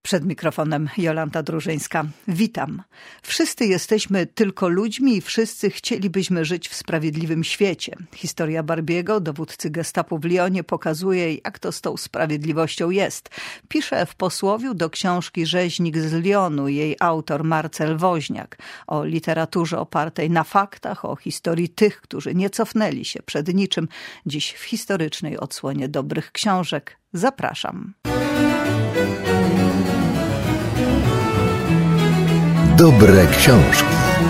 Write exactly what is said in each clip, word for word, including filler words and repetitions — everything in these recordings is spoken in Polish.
Przed mikrofonem Jolanta Drużyńska. Witam. Wszyscy jesteśmy tylko ludźmi i wszyscy chcielibyśmy żyć w sprawiedliwym świecie. Historia Barbiego, dowódcy gestapo w Lyonie, pokazuje, jak to z tą sprawiedliwością jest. Pisze w posłowiu do książki Rzeźnik z Lyonu jej autor Marcel Woźniak o literaturze opartej na faktach, o historii tych, którzy nie cofnęli się przed niczym. Dziś w historycznej odsłonie dobrych książek. Zapraszam. Dobre książki.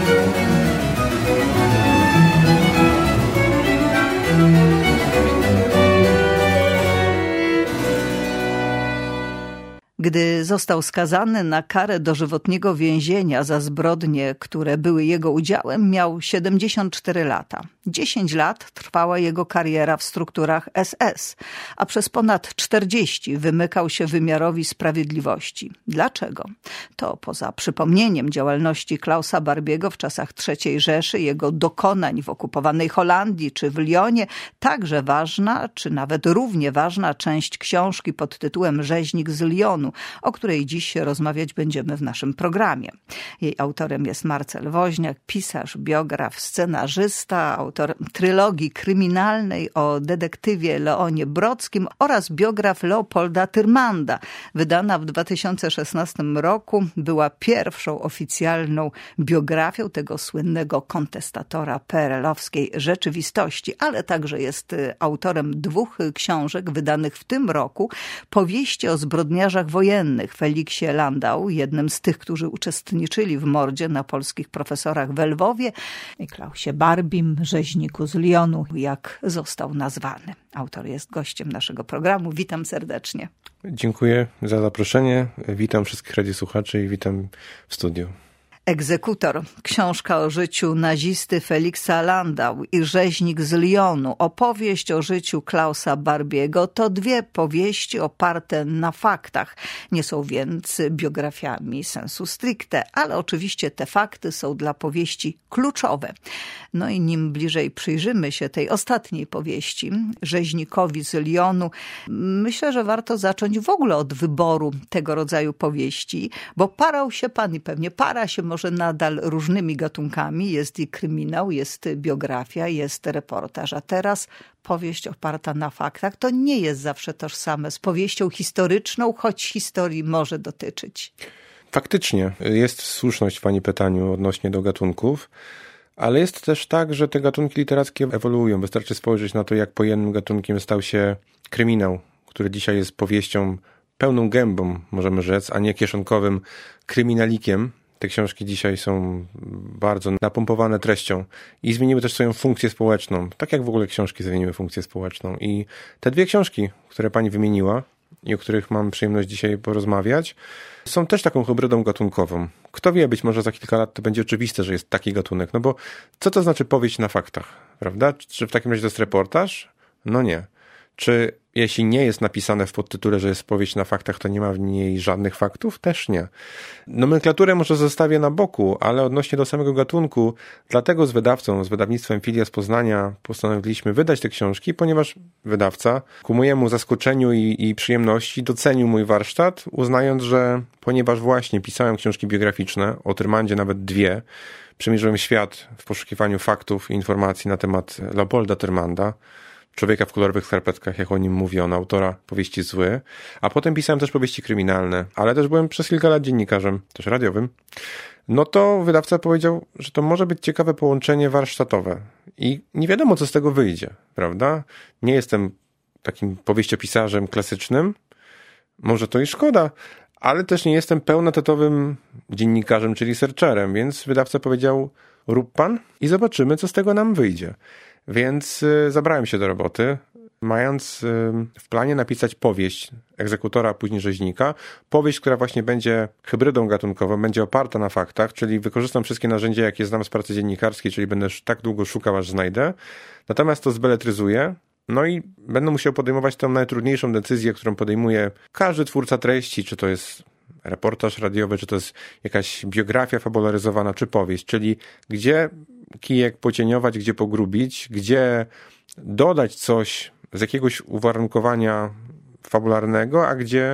Gdy został skazany na karę dożywotniego więzienia za zbrodnie, które były jego udziałem, miał siedemdziesiąt cztery lata. dziesięć lat trwała jego kariera w strukturach S S, a przez ponad czterdzieści wymykał się wymiarowi sprawiedliwości. Dlaczego? To poza przypomnieniem działalności Klausa Barbiego w czasach trzeciej Rzeszy, jego dokonań w okupowanej Holandii czy w Lyonie, także ważna, czy nawet równie ważna część książki pod tytułem Rzeźnik z Lyonu, o której dziś rozmawiać będziemy w naszym programie. Jej autorem jest Marcel Woźniak, pisarz, biograf, scenarzysta, autor trylogii kryminalnej o detektywie Leonie Brodskim oraz biograf Leopolda Tyrmanda. Wydana w dwa tysiące szesnastym roku, była pierwszą oficjalną biografią tego słynnego kontestatora P R L-owskiej rzeczywistości, ale także jest autorem dwóch książek wydanych w tym roku, powieści o zbrodniarzach wojennych, Feliksie Landau, jednym z tych, którzy uczestniczyli w mordzie na polskich profesorach w Lwowie, i Klausie Barbim, rzeźniku z Lyonu, jak został nazwany. Autor jest gościem naszego programu. Witam serdecznie. Dziękuję za zaproszenie. Witam wszystkich radiosłuchaczy i witam w studiu. Egzekutor. Książka o życiu nazisty Feliksa Landau i Rzeźnik z Lyonu. Opowieść o życiu Klausa Barbiego to dwie powieści oparte na faktach. Nie są więc biografiami sensu stricte, ale oczywiście te fakty są dla powieści kluczowe. No i nim bliżej przyjrzymy się tej ostatniej powieści, Rzeźnikowi z Lyonu, myślę, że warto zacząć w ogóle od wyboru tego rodzaju powieści, bo parał się pan i pewnie para się może nadal różnymi gatunkami. Jest i kryminał, jest biografia, jest reportaż, a teraz powieść oparta na faktach. To nie jest zawsze tożsame z powieścią historyczną, choć historii może dotyczyć. Faktycznie jest słuszność w pani pytaniu odnośnie do gatunków, ale jest też tak, że te gatunki literackie ewoluują. Wystarczy spojrzeć na to, jak pojemnym gatunkiem stał się kryminał, który dzisiaj jest powieścią pełną gębą, możemy rzec, a nie kieszonkowym kryminalikiem. Te książki dzisiaj są bardzo napompowane treścią i zmieniły też swoją funkcję społeczną, tak jak w ogóle książki zmieniły funkcję społeczną. I te dwie książki, które pani wymieniła i o których mam przyjemność dzisiaj porozmawiać, są też taką hybrydą gatunkową. Kto wie, być może za kilka lat to będzie oczywiste, że jest taki gatunek, no bo co to znaczy powieść na faktach, prawda? Czy w takim razie to jest reportaż? No nie. Czy jeśli nie jest napisane w podtytule, że jest powieść na faktach, to nie ma w niej żadnych faktów? Też nie. Nomenklaturę może zostawię na boku, ale odnośnie do samego gatunku, dlatego z wydawcą, z wydawnictwem Filia z Poznania postanowiliśmy wydać te książki, ponieważ wydawca ku mojemu zaskoczeniu i, i przyjemności docenił mój warsztat, uznając, że ponieważ właśnie pisałem książki biograficzne, o Tyrmandzie nawet dwie, przemierzyłem świat w poszukiwaniu faktów i informacji na temat Leopolda Tyrmanda, człowieka w kolorowych skarpetkach, jak o nim mówiono, autora powieści Zły, a potem pisałem też powieści kryminalne, ale też byłem przez kilka lat dziennikarzem, też radiowym, no to wydawca powiedział, że to może być ciekawe połączenie warsztatowe i nie wiadomo, co z tego wyjdzie, prawda? Nie jestem takim powieściopisarzem klasycznym, może to i szkoda, ale też nie jestem pełnoetatowym dziennikarzem, czyli searcherem, więc wydawca powiedział, rób pan i zobaczymy, co z tego nam wyjdzie. Więc y, zabrałem się do roboty, mając y, w planie napisać powieść egzekutora, a później rzeźnika. Powieść, która właśnie będzie hybrydą gatunkową, będzie oparta na faktach, czyli wykorzystam wszystkie narzędzia, jakie znam z pracy dziennikarskiej, czyli będę tak długo szukał, aż znajdę. Natomiast to zbeletryzuję, no i będę musiał podejmować tę najtrudniejszą decyzję, którą podejmuje każdy twórca treści, czy to jest reportaż radiowy, czy to jest jakaś biografia fabularyzowana, czy powieść, czyli gdzie kijek pocieniować, gdzie pogrubić, gdzie dodać coś z jakiegoś uwarunkowania fabularnego, a gdzie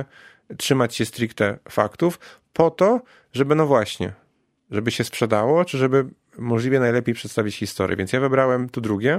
trzymać się stricte faktów po to, żeby no właśnie, żeby się sprzedało, czy żeby możliwie najlepiej przedstawić historię. Więc ja wybrałem tu drugie.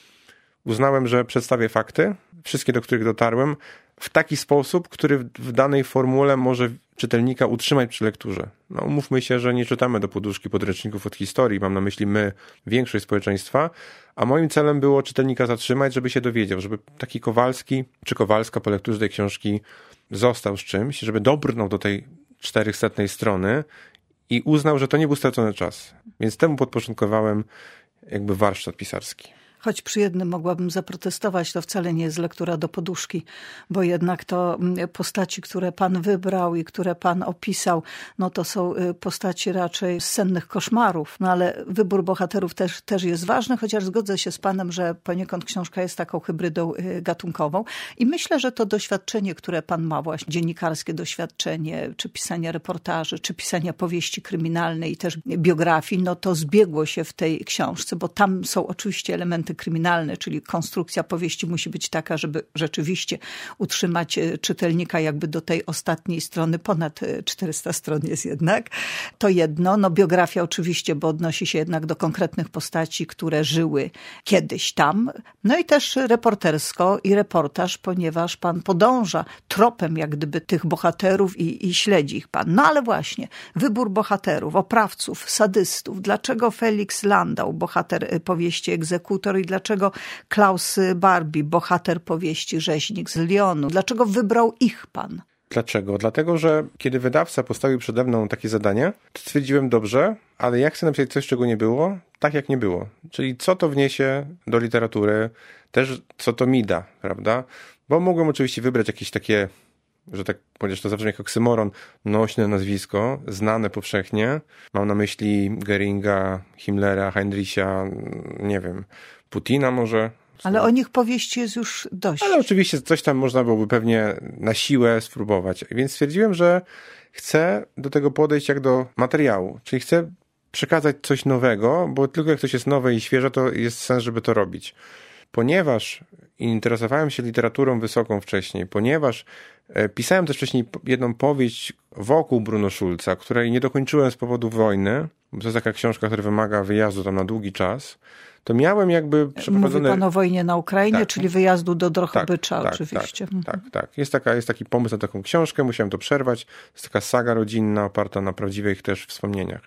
Uznałem, że przedstawię fakty, wszystkie, do których dotarłem, w taki sposób, który w danej formule może czytelnika utrzymać przy lekturze. No, umówmy się, że nie czytamy do poduszki podręczników od historii, mam na myśli my, większość społeczeństwa, a moim celem było czytelnika zatrzymać, żeby się dowiedział, żeby taki Kowalski czy Kowalska po lekturze tej książki został z czymś, żeby dobrnął do tej czterychsetnej strony i uznał, że to nie był stracony czas. Więc temu podporządkowałem jakby warsztat pisarski. Choć przy jednym mogłabym zaprotestować, to wcale nie jest lektura do poduszki, bo jednak to postaci, które pan wybrał i które pan opisał, no to są postaci raczej z sennych koszmarów. No ale wybór bohaterów też, też jest ważny, chociaż zgodzę się z panem, że poniekąd książka jest taką hybrydą gatunkową. I myślę, że to doświadczenie, które pan ma właśnie, dziennikarskie doświadczenie, czy pisania reportaży, czy pisania powieści kryminalnej i też biografii, no to zbiegło się w tej książce, bo tam są oczywiście elementy kryminalne, czyli konstrukcja powieści musi być taka, żeby rzeczywiście utrzymać czytelnika jakby do tej ostatniej strony, ponad czterysta stron jest jednak. To jedno, no biografia oczywiście, bo odnosi się jednak do konkretnych postaci, które żyły kiedyś tam. No i też reportersko i reportaż, ponieważ pan podąża tropem jak gdyby tych bohaterów i, i śledzi ich pan. No ale właśnie, wybór bohaterów, oprawców, sadystów. Dlaczego Felix Landau, bohater powieści Egzekutor, i dlaczego Klaus Barbie, bohater powieści Rzeźnik z Lyonu? Dlaczego wybrał ich pan? Dlaczego? Dlatego, że kiedy wydawca postawił przede mną takie zadanie, to stwierdziłem, dobrze, ale ja chcę napisać coś, czego nie było, tak jak nie było. Czyli co to wniesie do literatury, też co to mi da, prawda? Bo mogłem oczywiście wybrać jakieś takie, że tak powiedzieć, to zawsze jak oksymoron, nośne nazwisko, znane powszechnie. Mam na myśli Geringa, Himmlera, Heinricha, nie wiem, Putina może. Ale o nich powieści jest już dość. Ale oczywiście coś tam można byłoby pewnie na siłę spróbować. Więc stwierdziłem, że chcę do tego podejść jak do materiału. Czyli chcę przekazać coś nowego, bo tylko jak coś jest nowe i świeże, to jest sens, żeby to robić. Ponieważ interesowałem się literaturą wysoką wcześniej, ponieważ pisałem też wcześniej jedną powieść wokół Bruno Schulza, której nie dokończyłem z powodu wojny, bo to jest taka książka, która wymaga wyjazdu tam na długi czas, to miałem jakby przeprowadzone... Mówi pan o wojnie na Ukrainie, tak, czyli wyjazdu do Drohobycza tak, oczywiście. Tak, tak, tak. Jest, taka, jest taki pomysł na taką książkę, musiałem to przerwać. Jest taka saga rodzinna oparta na prawdziwych też wspomnieniach.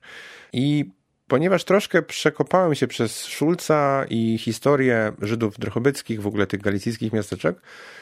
I ponieważ troszkę przekopałem się przez Schulza i historię Żydów drohobyckich, w ogóle tych galicyjskich miasteczek,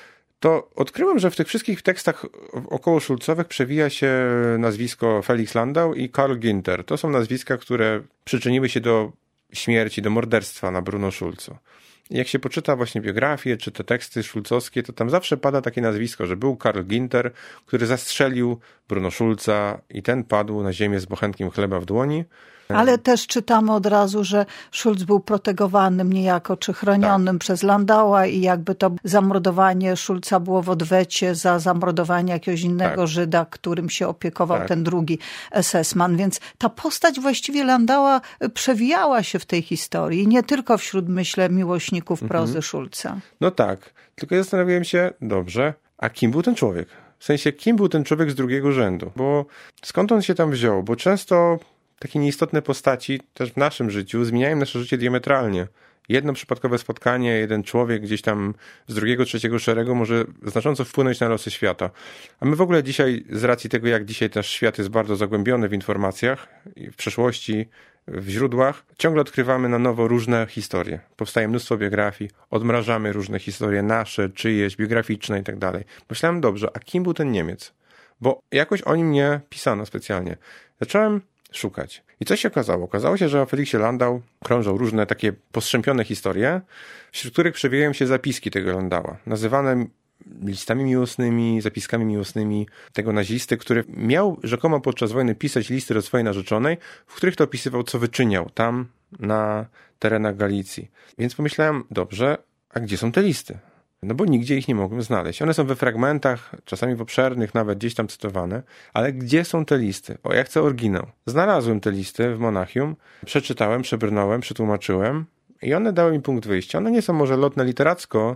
to odkryłem, że w tych wszystkich tekstach około szulcowych przewija się nazwisko Felix Landau i Karl Günther. To są nazwiska, które przyczyniły się do śmierci, do morderstwa na Bruno Schulzu. I jak się poczyta właśnie biografię, czy te teksty szulcowskie, to tam zawsze pada takie nazwisko, że był Karl Günther, który zastrzelił Bruno Schulza i ten padł na ziemię z bochenkiem chleba w dłoni. Ale też czytamy od razu, że Schulz był protegowanym niejako, czy chronionym tak. przez Landaua i jakby to zamordowanie Schulza było w odwecie za zamordowanie jakiegoś innego tak. Żyda, którym się opiekował tak. ten drugi es es man. Więc ta postać właściwie Landaua przewijała się w tej historii, nie tylko wśród, myślę, miłośników prozy mhm. Schulza. No tak, tylko ja zastanawiałem się, dobrze, a kim był ten człowiek? W sensie, kim był ten człowiek z drugiego rzędu? Bo skąd on się tam wziął? Bo często takie nieistotne postaci też w naszym życiu zmieniają nasze życie diametralnie. Jedno przypadkowe spotkanie, jeden człowiek gdzieś tam z drugiego, trzeciego szeregu może znacząco wpłynąć na losy świata. A my w ogóle dzisiaj, z racji tego, jak dzisiaj nasz świat jest bardzo zagłębiony w informacjach, w przeszłości, w źródłach, ciągle odkrywamy na nowo różne historie. Powstaje mnóstwo biografii, odmrażamy różne historie nasze, czyjeś, biograficzne i tak dalej. Myślałem, dobrze, a kim był ten Niemiec? Bo jakoś o nim nie pisano specjalnie. Zacząłem szukać. I co się okazało? Okazało się, że o Felixie Landau krążą różne takie postrzępione historie, wśród których przewijają się zapiski tego Landaua, nazywane listami miłosnymi, zapiskami miłosnymi tego nazisty, który miał rzekomo podczas wojny pisać listy do swojej narzeczonej, w których to opisywał, co wyczyniał tam na terenach Galicji. Więc pomyślałem, dobrze, a gdzie są te listy? No bo nigdzie ich nie mogłem znaleźć. One są we fragmentach, czasami w obszernych, nawet gdzieś tam cytowane, ale gdzie są te listy? O, ja chcę oryginał. Znalazłem te listy w Monachium, przeczytałem, przebrnąłem, przetłumaczyłem i one dały mi punkt wyjścia. One nie są może lotne literacko,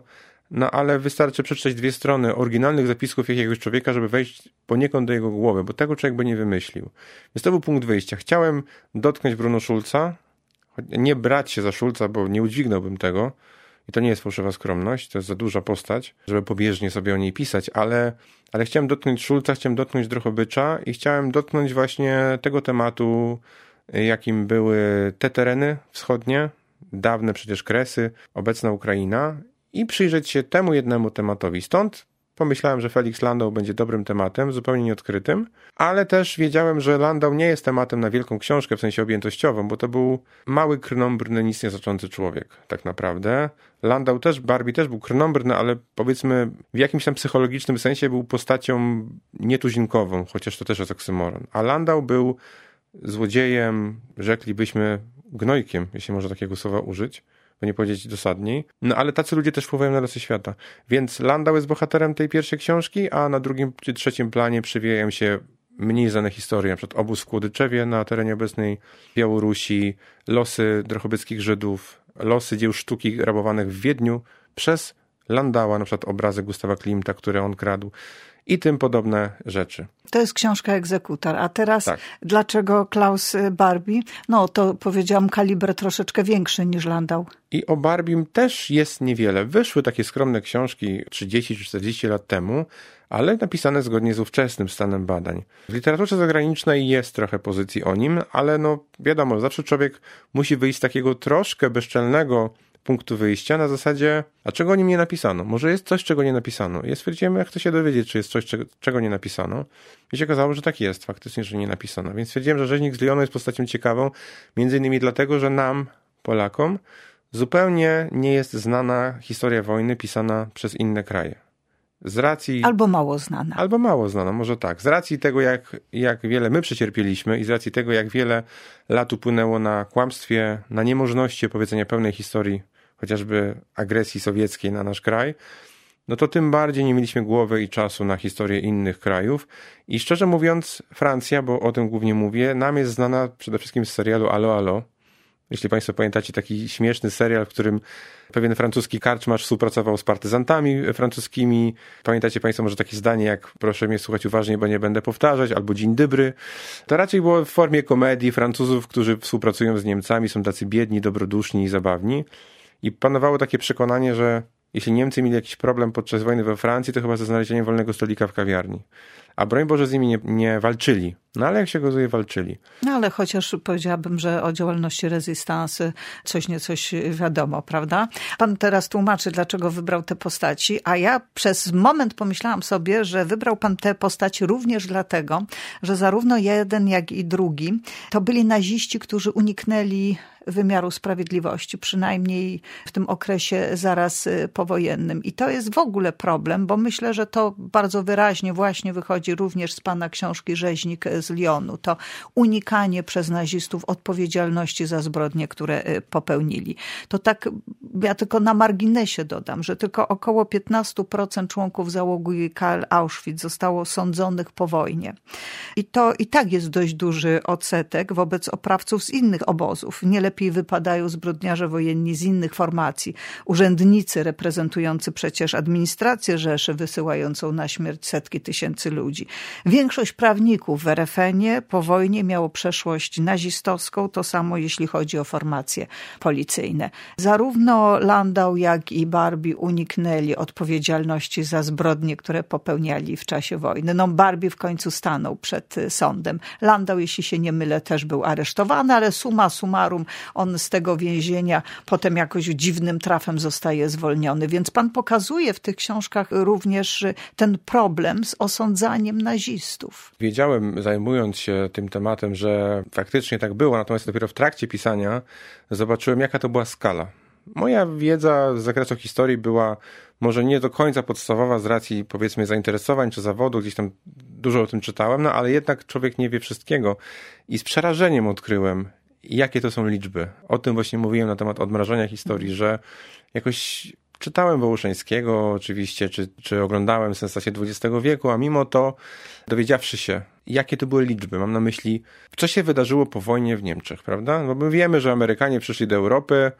no ale wystarczy przeczytać dwie strony oryginalnych zapisków jakiegoś człowieka, żeby wejść poniekąd do jego głowy, bo tego człowiek by nie wymyślił. Więc to był punkt wyjścia. Chciałem dotknąć Bruno Schulza, nie brać się za Schulza, bo nie udźwignąłbym tego. I to nie jest fałszywa skromność, to jest za duża postać, żeby pobieżnie sobie o niej pisać, ale, ale chciałem dotknąć Schulza, chciałem dotknąć Drohobycza i chciałem dotknąć właśnie tego tematu, jakim były te tereny wschodnie, dawne przecież Kresy, obecna Ukraina i przyjrzeć się temu jednemu tematowi. Stąd pomyślałem, że Felix Landau będzie dobrym tematem, zupełnie nieodkrytym, ale też wiedziałem, że Landau nie jest tematem na wielką książkę w sensie objętościowym, bo to był mały, krnąbrny, nic nie znaczący człowiek tak naprawdę. Landau też, Barbie też był krnąbrny, ale powiedzmy w jakimś tam psychologicznym sensie był postacią nietuzinkową, chociaż to też jest oksymoron. A Landau był złodziejem, rzeklibyśmy gnojkiem, jeśli można takiego słowa użyć, bo nie powiedzieć dosadniej. No ale tacy ludzie też wpływają na losy świata. Więc Landau jest bohaterem tej pierwszej książki, a na drugim czy trzecim planie przywijają się mniej znane historie, na przykład obóz w Kłodyczewie na terenie obecnej Białorusi, losy drohobyckich Żydów, losy dzieł sztuki rabowanych w Wiedniu przez Landaua, na przykład obrazy Gustawa Klimta, które on kradł i tym podobne rzeczy. To jest książka Egzekutor. A teraz tak. Dlaczego Klaus Barbie? No to powiedziałam kaliber troszeczkę większy niż Landau. I o Barbim też jest niewiele. Wyszły takie skromne książki trzydzieści czy czterdzieści lat temu, ale napisane zgodnie z ówczesnym stanem badań. W literaturze zagranicznej jest trochę pozycji o nim, ale no wiadomo, zawsze człowiek musi wyjść z takiego troszkę bezczelnego punktu wyjścia na zasadzie, a czego o nim nie napisano? Może jest coś, czego nie napisano. Ja stwierdziłem, jak chcę się dowiedzieć, czy jest coś, czego, czego nie napisano. I się okazało, że tak jest, faktycznie, że nie napisano. Więc stwierdziłem, że Rzeźnik z Lyonu jest postacią ciekawą, między innymi dlatego, że nam, Polakom, zupełnie nie jest znana historia wojny pisana przez inne kraje. Z racji... Albo mało znana. Albo mało znana, może tak. Z racji tego, jak, jak wiele my przecierpieliśmy i z racji tego, jak wiele lat upłynęło na kłamstwie, na niemożności opowiedzenia pełnej historii chociażby agresji sowieckiej na nasz kraj, no to tym bardziej nie mieliśmy głowy i czasu na historię innych krajów. I szczerze mówiąc, Francja, bo o tym głównie mówię, nam jest znana przede wszystkim z serialu Allo Allo. Jeśli Państwo pamiętacie taki śmieszny serial, w którym pewien francuski karczmarz współpracował z partyzantami francuskimi. Pamiętacie Państwo może takie zdanie jak proszę mnie słuchać uważnie, bo nie będę powtarzać, albo dzień dobry. To raczej było w formie komedii Francuzów, którzy współpracują z Niemcami, są tacy biedni, dobroduszni i zabawni. I panowało takie przekonanie, że jeśli Niemcy mieli jakiś problem podczas wojny we Francji, to chyba ze znalezieniem wolnego stolika w kawiarni. A broń Boże z nimi nie, nie walczyli. No ale jak się okazuje, walczyli. No ale chociaż powiedziałabym, że o działalności Resistance coś nie coś wiadomo, prawda? Pan teraz tłumaczy, dlaczego wybrał te postaci, a ja przez moment pomyślałam sobie, że wybrał pan te postaci również dlatego, że zarówno jeden, jak i drugi to byli naziści, którzy uniknęli wymiaru sprawiedliwości, przynajmniej w tym okresie zaraz powojennym. I to jest w ogóle problem, bo myślę, że to bardzo wyraźnie właśnie wychodzi również z pana książki Rzeźnik z Lyonu. To unikanie przez nazistów odpowiedzialności za zbrodnie, które popełnili. To tak, ja tylko na marginesie dodam, że tylko około piętnaście procent członków załogi K L Auschwitz zostało sądzonych po wojnie. I to i tak jest dość duży odsetek wobec oprawców z innych obozów. Nie lepiej wypadają zbrodniarze wojenni z innych formacji. Urzędnicy reprezentujący przecież administrację Rzeszy, wysyłającą na śmierć setki tysięcy ludzi. Większość prawników w R F N-ie po wojnie miało przeszłość nazistowską, to samo jeśli chodzi o formacje policyjne. Zarówno Landau, jak i Barbie uniknęli odpowiedzialności za zbrodnie, które popełniali w czasie wojny. No Barbie w końcu stanął przed sądem. Landau, jeśli się nie mylę, też był aresztowany, ale summa summarum on z tego więzienia potem jakoś dziwnym trafem zostaje zwolniony. Więc pan pokazuje w tych książkach również ten problem z osądzaniem nazistów. Wiedziałem, zajmując się tym tematem, że faktycznie tak było, natomiast dopiero w trakcie pisania zobaczyłem, jaka to była skala. Moja wiedza z zakresu historii była może nie do końca podstawowa z racji, powiedzmy, zainteresowań czy zawodu, gdzieś tam dużo o tym czytałem, no ale jednak człowiek nie wie wszystkiego. I z przerażeniem odkryłem, jakie to są liczby. O tym właśnie mówiłem na temat odmrażania historii, że jakoś czytałem Wołoszeńskiego oczywiście, czy, czy oglądałem sensacje dwudziestego wieku, a mimo to dowiedziawszy się, jakie to były liczby, mam na myśli, co się wydarzyło po wojnie w Niemczech, prawda? No bo my wiemy, że Amerykanie przyszli do Europy,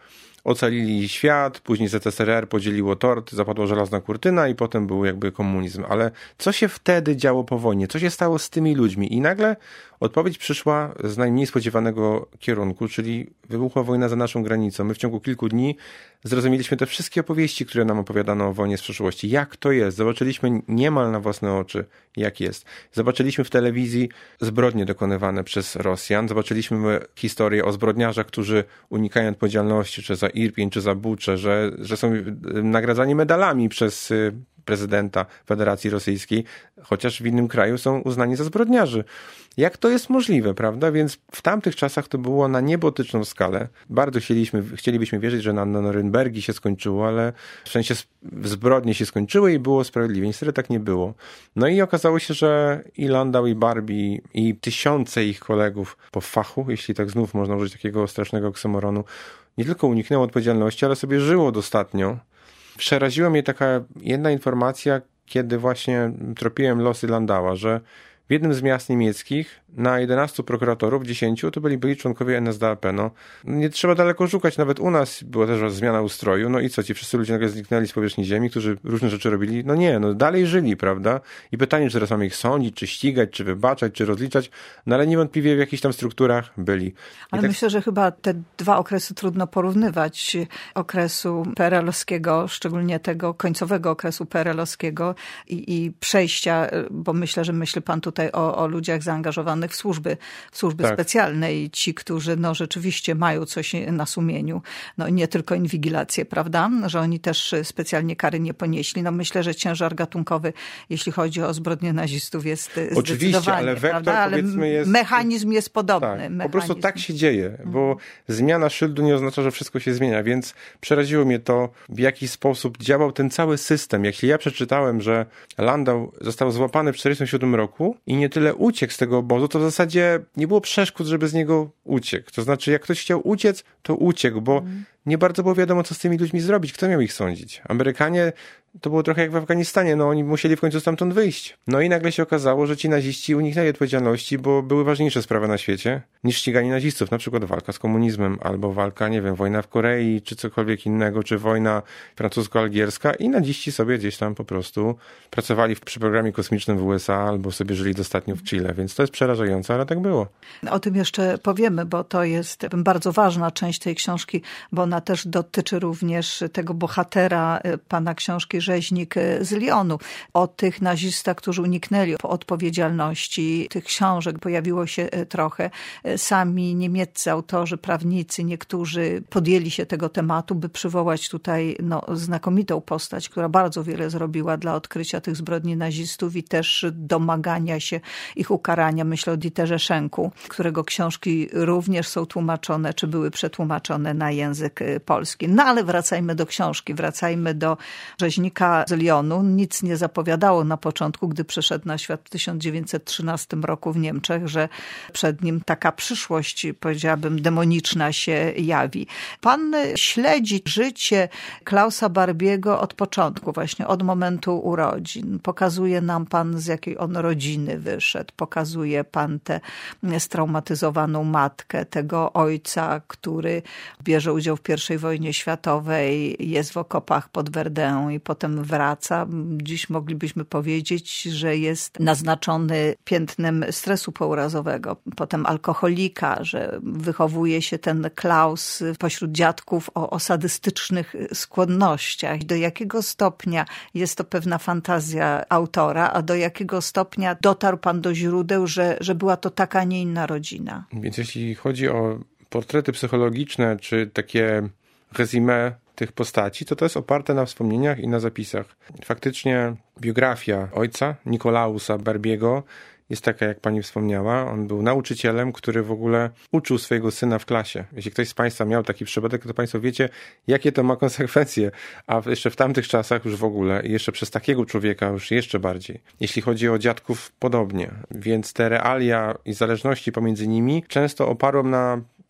ocalili świat, później Z S R R podzieliło tort, zapadła żelazna kurtyna i potem był jakby komunizm. Ale co się wtedy działo po wojnie? Co się stało z tymi ludźmi? I nagle odpowiedź przyszła z najmniej spodziewanego kierunku, czyli wybuchła wojna za naszą granicą. My w ciągu kilku dni zrozumieliśmy te wszystkie opowieści, które nam opowiadano o wojnie z przeszłości. Jak to jest? Zobaczyliśmy niemal na własne oczy, jak jest. Zobaczyliśmy w telewizji zbrodnie dokonywane przez Rosjan. Zobaczyliśmy historię o zbrodniarzach, którzy unikają odpowiedzialności, czy za Irpień, czy za Buczę, że, że są nagradzani medalami przez prezydenta Federacji Rosyjskiej, chociaż w innym kraju są uznani za zbrodniarzy. Jak to jest możliwe, prawda? Więc w tamtych czasach to było na niebotyczną skalę. Bardzo chcieliśmy, chcielibyśmy wierzyć, że na, na Norymbergi się skończyło, ale w sensie zbrodnie się skończyły i było sprawiedliwie. Niestety tak nie było. No i okazało się, że i Landau, i Barbie, i tysiące ich kolegów po fachu, jeśli tak znów można użyć takiego strasznego oksymoronu, nie tylko uniknęło odpowiedzialności, ale sobie żyło dostatnio. Przeraziła mnie taka jedna informacja, kiedy właśnie tropiłem losy Landaua, że w jednym z miast niemieckich na jedenastu prokuratorów, dziesięciu to byli byli członkowie N S D A P. No, nie trzeba daleko szukać, nawet u nas była też zmiana ustroju, no i co, ci wszyscy ludzie nagle zniknęli z powierzchni ziemi, którzy różne rzeczy robili? No nie, no dalej żyli, prawda? I pytanie, czy teraz mamy ich sądzić, czy ścigać, czy wybaczać, czy rozliczać, no ale niewątpliwie w jakichś tam strukturach byli. I ale tak... myślę, że chyba te dwa okresy trudno porównywać. Okresu P R L-owskiego, szczególnie tego końcowego okresu P R L-owskiego i, i przejścia, bo myślę, że myśli pan tutaj o, o ludziach zaangażowanych w służby, w służby tak. specjalne i ci, którzy no rzeczywiście mają coś na sumieniu. No nie tylko inwigilację, prawda? Że oni też specjalnie kary nie ponieśli. No myślę, że ciężar gatunkowy, jeśli chodzi o zbrodnie nazistów, jest oczywiście, ale wektor, ale powiedzmy jest... mechanizm jest podobny. Tak, mechanizm. Po prostu tak się dzieje, bo mhm. zmiana szyldu nie oznacza, że wszystko się zmienia, więc przeraziło mnie to, w jaki sposób działał ten cały system. Jeśli ja przeczytałem, że Landau został złapany w czterdziestym siódmym roku i nie tyle uciekł z tego obozu, to w zasadzie nie było przeszkód, żeby z niego uciekł. To znaczy, jak ktoś chciał uciec, to uciekł, bo mm. nie bardzo było wiadomo, co z tymi ludźmi zrobić. Kto miał ich sądzić? Amerykanie, to było trochę jak w Afganistanie, no oni musieli w końcu stamtąd wyjść. No i nagle się okazało, że ci naziści uniknęli odpowiedzialności, bo były ważniejsze sprawy na świecie niż ściganie nazistów, na przykład walka z komunizmem, albo walka, nie wiem, wojna w Korei, czy cokolwiek innego, czy wojna francusko-algierska i naziści sobie gdzieś tam po prostu pracowali przy programie kosmicznym w U S A, albo sobie żyli dostatnio w Chile, więc to jest przerażające, ale tak było. O tym jeszcze powiemy, bo to jest bardzo ważna część tej książki, bo ona też dotyczy również tego bohatera pana książki Rzeźnik z Lyonu. O tych nazistach, którzy uniknęli odpowiedzialności. Tych książek pojawiło się trochę. Sami niemieccy autorzy, prawnicy, niektórzy podjęli się tego tematu, by przywołać tutaj no, znakomitą postać, która bardzo wiele zrobiła dla odkrycia tych zbrodni nazistów i też domagania się ich ukarania. Myślę o Dieterze Schenku, którego książki również są tłumaczone, czy były przetłumaczone na język polski. No ale wracajmy do książki, wracajmy do Rzeźnika z Lyonu. Nic nie zapowiadało na początku, gdy przyszedł na świat w tysiąc dziewięćset trzynastym roku w Niemczech, że przed nim taka przyszłość, powiedziałabym, demoniczna się jawi. Pan śledzi życie Klausa Barbiego od początku, właśnie od momentu urodzin. Pokazuje nam pan, z jakiej on rodziny wyszedł. Pokazuje pan tę straumatyzowaną matkę, tego ojca, który bierze udział w pierwszej wojnie światowej, jest w okopach pod Verdun i potem wraca. Dziś moglibyśmy powiedzieć, że jest naznaczony piętnem stresu pourazowego. Potem alkoholika, że wychowuje się ten Klaus pośród dziadków o, o sadystycznych skłonnościach. Do jakiego stopnia jest to pewna fantazja autora, a do jakiego stopnia dotarł pan do źródeł, że, że była to taka, a nie inna rodzina? Więc jeśli chodzi o portrety psychologiczne, czy takie résumé tych postaci, to to jest oparte na wspomnieniach i na zapisach. Faktycznie biografia ojca, Nikolausa Barbiego, jest taka, jak pani wspomniała. On był nauczycielem, który w ogóle uczył swojego syna w klasie. Jeśli ktoś z państwa miał taki przypadek, to państwo wiecie, jakie to ma konsekwencje. A jeszcze w tamtych czasach już w ogóle, i jeszcze przez takiego człowieka już jeszcze bardziej. Jeśli chodzi o dziadków, podobnie. Więc te realia i zależności pomiędzy nimi często oparłem na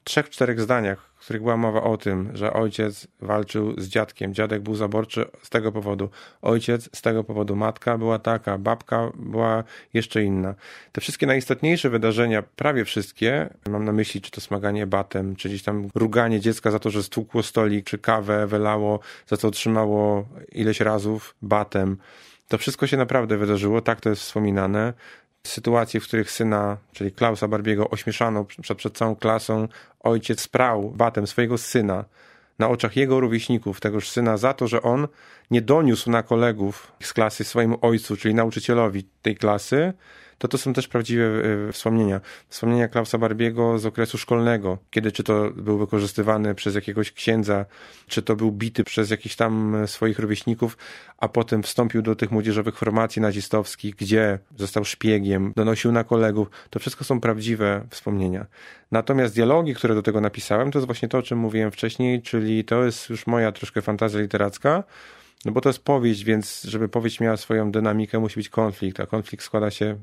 trzech, czterech zdaniach, w których była mowa o tym, że ojciec walczył z dziadkiem, dziadek był zaborczy z tego powodu, ojciec z tego powodu, matka była taka, babka była jeszcze inna. Te wszystkie najistotniejsze wydarzenia, prawie wszystkie, mam na myśli, czy to smaganie batem, czy gdzieś tam ruganie dziecka za to, że stłukło stolik, czy kawę wylało, za co otrzymało ileś razów batem. To wszystko się naprawdę wydarzyło, tak to jest wspominane. Sytuacje, w których syna, czyli Klausa Barbiego, ośmieszano przed, przed całą klasą, ojciec sprał batem swojego syna na oczach jego rówieśników, tegoż syna, za to, że on nie doniósł na kolegów z klasy swojemu ojcu, czyli nauczycielowi tej klasy, to to są też prawdziwe y, wspomnienia. Wspomnienia Klausa Barbiego z okresu szkolnego, kiedy czy to był wykorzystywany przez jakiegoś księdza, czy to był bity przez jakichś tam swoich rówieśników, a potem wstąpił do tych młodzieżowych formacji nazistowskich, gdzie został szpiegiem, donosił na kolegów. To wszystko są prawdziwe wspomnienia. Natomiast dialogi, które do tego napisałem, to jest właśnie to, o czym mówiłem wcześniej, czyli to jest już moja troszkę fantazja literacka, no bo to jest powieść, więc żeby powieść miała swoją dynamikę, musi być konflikt, a konflikt składa się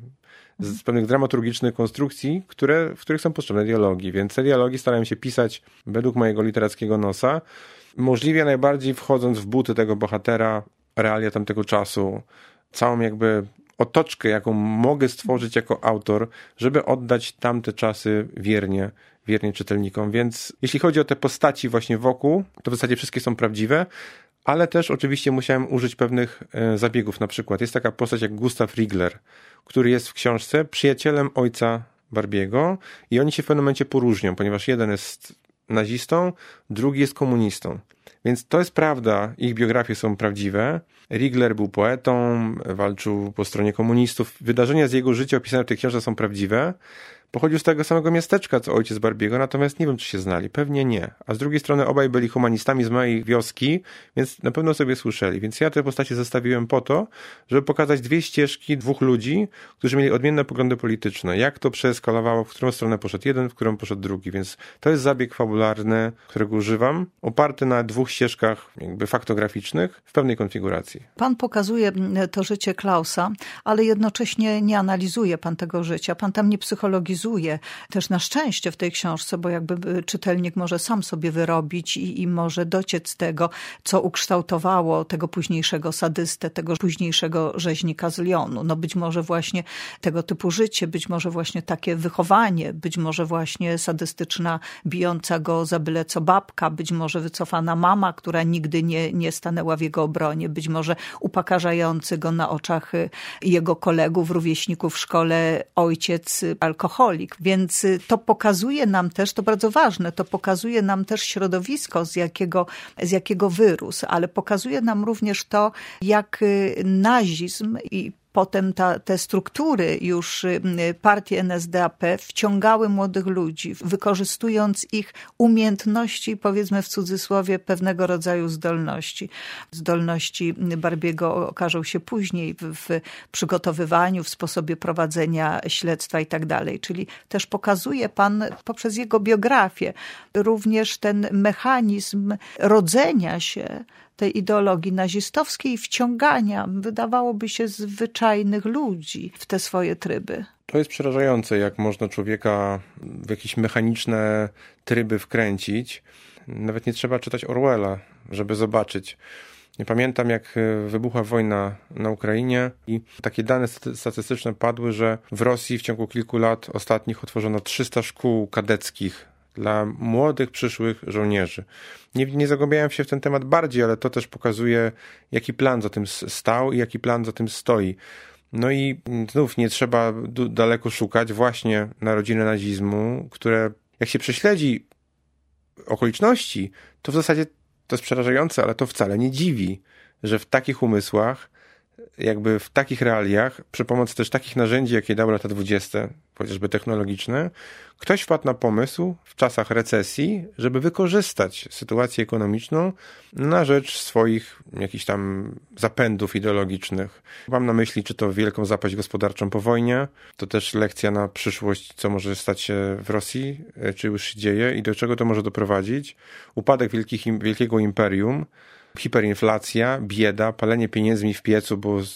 z pewnych dramaturgicznych konstrukcji, które, w których są potrzebne dialogi, więc te dialogi starałem się pisać według mojego literackiego nosa, możliwie najbardziej wchodząc w buty tego bohatera, realia tamtego czasu, całą jakby otoczkę, jaką mogę stworzyć jako autor, żeby oddać tamte czasy wiernie, wiernie czytelnikom, więc jeśli chodzi o te postaci właśnie wokół, to w zasadzie wszystkie są prawdziwe, ale też oczywiście musiałem użyć pewnych e, zabiegów. Na przykład jest taka postać jak Gustav Riegler, który jest w książce przyjacielem ojca Barbiego i oni się w pewnym momencie poróżnią, ponieważ jeden jest nazistą, drugi jest komunistą. Więc to jest prawda, ich biografie są prawdziwe. Riegler był poetą, walczył po stronie komunistów. Wydarzenia z jego życia opisane w tej książce są prawdziwe. Pochodził z tego samego miasteczka, co ojciec Barbiego, natomiast nie wiem, czy się znali. Pewnie nie. A z drugiej strony obaj byli humanistami z mojej wioski, więc na pewno sobie słyszeli. Więc ja te postacie zestawiłem po to, żeby pokazać dwie ścieżki dwóch ludzi, którzy mieli odmienne poglądy polityczne. Jak to przeeskalowało, w którą stronę poszedł jeden, w którą poszedł drugi. Więc to jest zabieg fabularny, którego używam, oparty na dwóch ścieżkach jakby faktograficznych w pewnej konfiguracji. Pan pokazuje to życie Klausa, ale jednocześnie nie analizuje pan tego życia. Pan tam nie psychologizuje. Też na szczęście w tej książce, bo jakby czytelnik może sam sobie wyrobić i, i może dociec z tego, co ukształtowało tego późniejszego sadystę, tego późniejszego rzeźnika z Lyonu. No być może właśnie tego typu życie, być może właśnie takie wychowanie, być może właśnie sadystyczna, bijąca go za byle co babka, być może wycofana mama, która nigdy nie, nie stanęła w jego obronie, być może upokarzający go na oczach jego kolegów, rówieśników w szkole ojciec alkoholik. Więc to pokazuje nam też, to bardzo ważne, to pokazuje nam też środowisko, z jakiego, z jakiego wyrósł, ale pokazuje nam również to, jak nazizm i potem ta, te struktury już partii N S D A P wciągały młodych ludzi, wykorzystując ich umiejętności, powiedzmy w cudzysłowie, pewnego rodzaju zdolności. Zdolności Barbiego okażą się później w, w przygotowywaniu, w sposobie prowadzenia śledztwa i tak dalej. Czyli też pokazuje pan poprzez jego biografię również ten mechanizm rodzenia się tej ideologii nazistowskiej i wciągania, wydawałoby się, zwyczajnych ludzi w te swoje tryby. To jest przerażające, jak można człowieka w jakieś mechaniczne tryby wkręcić. Nawet nie trzeba czytać Orwella, żeby zobaczyć. Nie pamiętam, jak wybuchła wojna na Ukrainie i takie dane statystyczne padły, że w Rosji w ciągu kilku lat ostatnich otworzono trzysta szkół kadeckich dla młodych, przyszłych żołnierzy. Nie, nie zagłębiałem się w ten temat bardziej, ale to też pokazuje, jaki plan za tym stał i jaki plan za tym stoi. No i znów nie trzeba d- daleko szukać właśnie narodziny nazizmu, które jak się prześledzi okoliczności, to w zasadzie to jest przerażające, ale to wcale nie dziwi, że w takich umysłach, jakby w takich realiach, przy pomocy też takich narzędzi, jakie dały lata dwudzieste, chociażby technologiczne, ktoś wpadł na pomysł w czasach recesji, żeby wykorzystać sytuację ekonomiczną na rzecz swoich jakichś tam zapędów ideologicznych. Mam na myśli, czy to wielką zapaść gospodarczą po wojnie, to też lekcja na przyszłość, co może stać się w Rosji, czy już się dzieje i do czego to może doprowadzić. Upadek wielkich, wielkiego imperium, hiperinflacja, bieda, palenie pieniędzmi w piecu, bo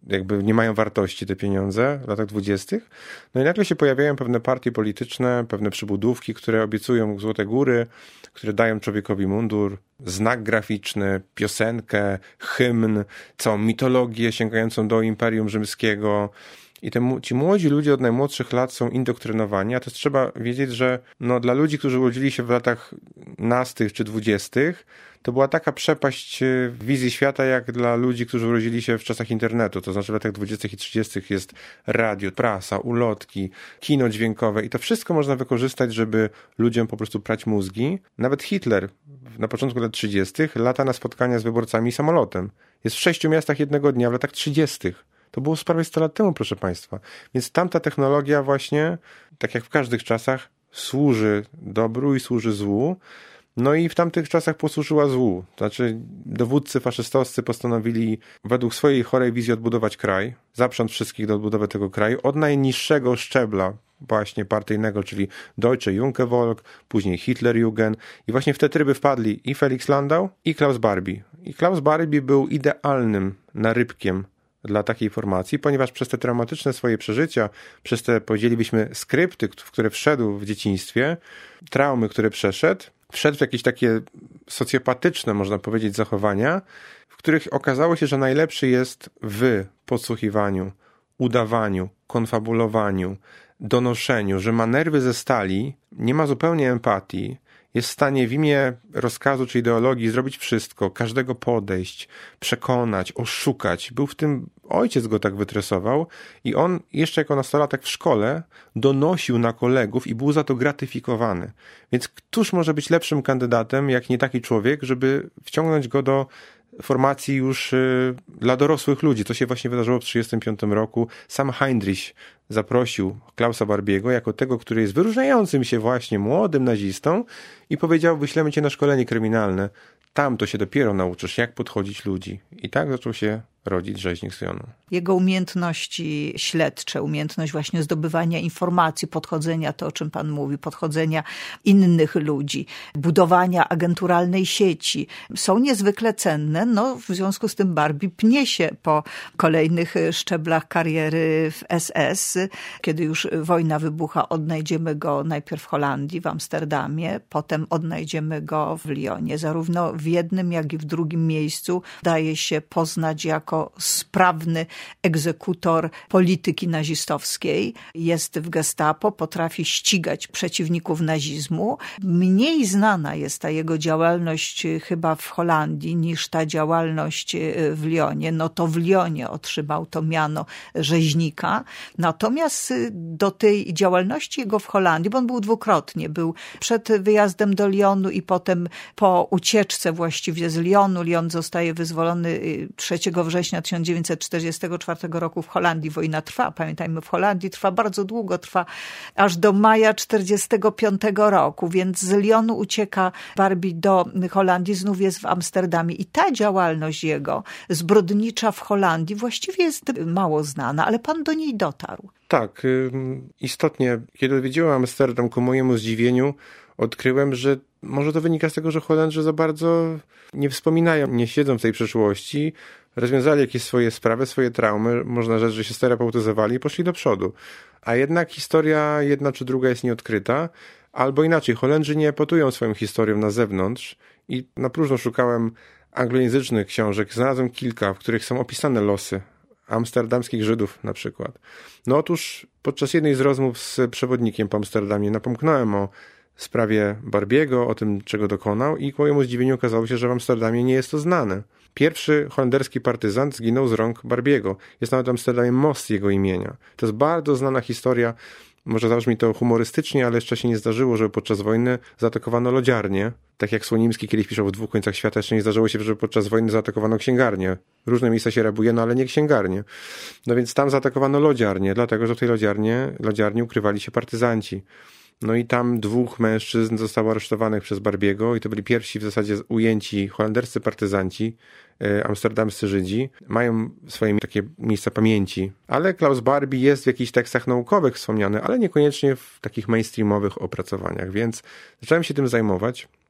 jakby nie mają wartości te pieniądze w latach dwudziestych. No i nagle się pojawiają pewne partie polityczne, pewne przybudówki, które obiecują złote góry, które dają człowiekowi mundur, znak graficzny, piosenkę, hymn, całą mitologię sięgającą do Imperium Rzymskiego. I te, ci młodzi ludzie od najmłodszych lat są indoktrynowani, a to trzeba wiedzieć, że no, dla ludzi, którzy urodzili się w latach nastych czy dwudziestych, to była taka przepaść w wizji świata, jak dla ludzi, którzy urodzili się w czasach internetu. To znaczy w latach dwudziestych i trzydziestych jest radio, prasa, ulotki, kino dźwiękowe i to wszystko można wykorzystać, żeby ludziom po prostu prać mózgi. Nawet Hitler na początku lat trzydziestych lata na spotkania z wyborcami samolotem. Jest w sześciu miastach jednego dnia w latach trzydziestych. To było prawie sto lat temu, proszę Państwa. Więc tamta technologia właśnie, tak jak w każdych czasach, służy dobru i służy złu. No i w tamtych czasach posłużyła złu. Znaczy dowódcy faszystowscy postanowili według swojej chorej wizji odbudować kraj, zaprząc wszystkich do odbudowy tego kraju od najniższego szczebla właśnie partyjnego, czyli Deutsche Junkervolk, później Hitlerjugend i właśnie w te tryby wpadli i Felix Landau i Klaus Barbie. I Klaus Barbie był idealnym narybkiem dla takiej formacji, ponieważ przez te traumatyczne swoje przeżycia, przez te, powiedzielibyśmy, skrypty, w które wszedł w dzieciństwie, traumy, które przeszedł, wszedł w jakieś takie socjopatyczne, można powiedzieć, zachowania, w których okazało się, że najlepszy jest w podsłuchiwaniu, udawaniu, konfabulowaniu, donoszeniu, że ma nerwy ze stali, nie ma zupełnie empatii, jest w stanie w imię rozkazu czy ideologii zrobić wszystko, każdego podejść, przekonać, oszukać. Był w tym, ojciec go tak wytresował i on jeszcze jako nastolatek w szkole donosił na kolegów i był za to gratyfikowany. Więc któż może być lepszym kandydatem, jak nie taki człowiek, żeby wciągnąć go do formacji już y, dla dorosłych ludzi. To się właśnie wydarzyło w tysiąc dziewięćset trzydziestym piątym roku. Sam Heinrich zaprosił Klausa Barbiego jako tego, który jest wyróżniającym się właśnie młodym nazistą i powiedział: wyślemy cię na szkolenie kryminalne. Tam to się dopiero nauczysz, jak podchodzić ludzi. I tak zaczął się rodzić Rzeźnik z Jonu. Jego umiejętności śledcze, umiejętność właśnie zdobywania informacji, podchodzenia, to o czym pan mówi, podchodzenia innych ludzi, budowania agenturalnej sieci są niezwykle cenne. No, w związku z tym Barbie pnie się po kolejnych szczeblach kariery w S S. Kiedy już wojna wybucha, odnajdziemy go najpierw w Holandii, w Amsterdamie, potem odnajdziemy go w Lyonie. Zarówno w jednym, jak i w drugim miejscu daje się poznać jako sprawny egzekutor polityki nazistowskiej. Jest w gestapo, potrafi ścigać przeciwników nazizmu. Mniej znana jest ta jego działalność chyba w Holandii niż ta działalność w Lyonie. No to w Lyonie otrzymał to miano rzeźnika. Natomiast do tej działalności jego w Holandii, bo on był dwukrotnie, był przed wyjazdem do Lyonu i potem po ucieczce właściwie z Lyonu. Lyon zostaje wyzwolony trzeciego września tysiąc dziewięćset czterdziestego czwartego roku w Holandii. Wojna trwa, pamiętajmy, w Holandii trwa bardzo długo, trwa aż do maja czterdziestego piątego roku, więc z Lyonu ucieka Barbie do Holandii, znów jest w Amsterdamie i ta działalność jego zbrodnicza w Holandii właściwie jest mało znana, ale pan do niej dotarł. Tak, istotnie, kiedy odwiedziłem Amsterdam, ku mojemu zdziwieniu odkryłem, że może to wynika z tego, że Holendrzy za bardzo nie wspominają, nie siedzą w tej przeszłości, rozwiązali jakieś swoje sprawy, swoje traumy, można rzec, że się sterapeutyzowali i poszli do przodu. A jednak historia jedna czy druga jest nieodkryta, albo inaczej, Holendrzy nie epotują swoją historią na zewnątrz i na próżno szukałem anglojęzycznych książek, znalazłem kilka, w których są opisane losy amsterdamskich Żydów na przykład. No otóż podczas jednej z rozmów z przewodnikiem po Amsterdamie napomknąłem o sprawie Barbiego, o tym, czego dokonał i ku mojemu zdziwieniu okazało się, że w Amsterdamie nie jest to znane. Pierwszy holenderski partyzant zginął z rąk Barbiego. Jest nawet w Amsterdamie most jego imienia. To jest bardzo znana historia. Może zabrzmi to humorystycznie, ale jeszcze się nie zdarzyło, żeby podczas wojny zaatakowano lodziarnię. Tak jak Słonimski kiedyś piszał w Dwóch końcach świata, jeszcze nie zdarzyło się, żeby podczas wojny zaatakowano księgarnię. Różne miejsca się rabuje, no ale nie księgarnie. No więc tam zaatakowano lodziarnię, dlatego że w tej lodziarnie, lodziarni ukrywali się partyzanci. No i tam dwóch mężczyzn zostało aresztowanych przez Barbiego i to byli pierwsi w zasadzie ujęci holenderscy partyzanci, amsterdamscy Żydzi. Mają swoje takie miejsca pamięci. Ale Klaus Barbie jest w jakichś tekstach naukowych wspomniany, ale niekoniecznie w takich mainstreamowych opracowaniach, więc zacząłem się tym zajmować.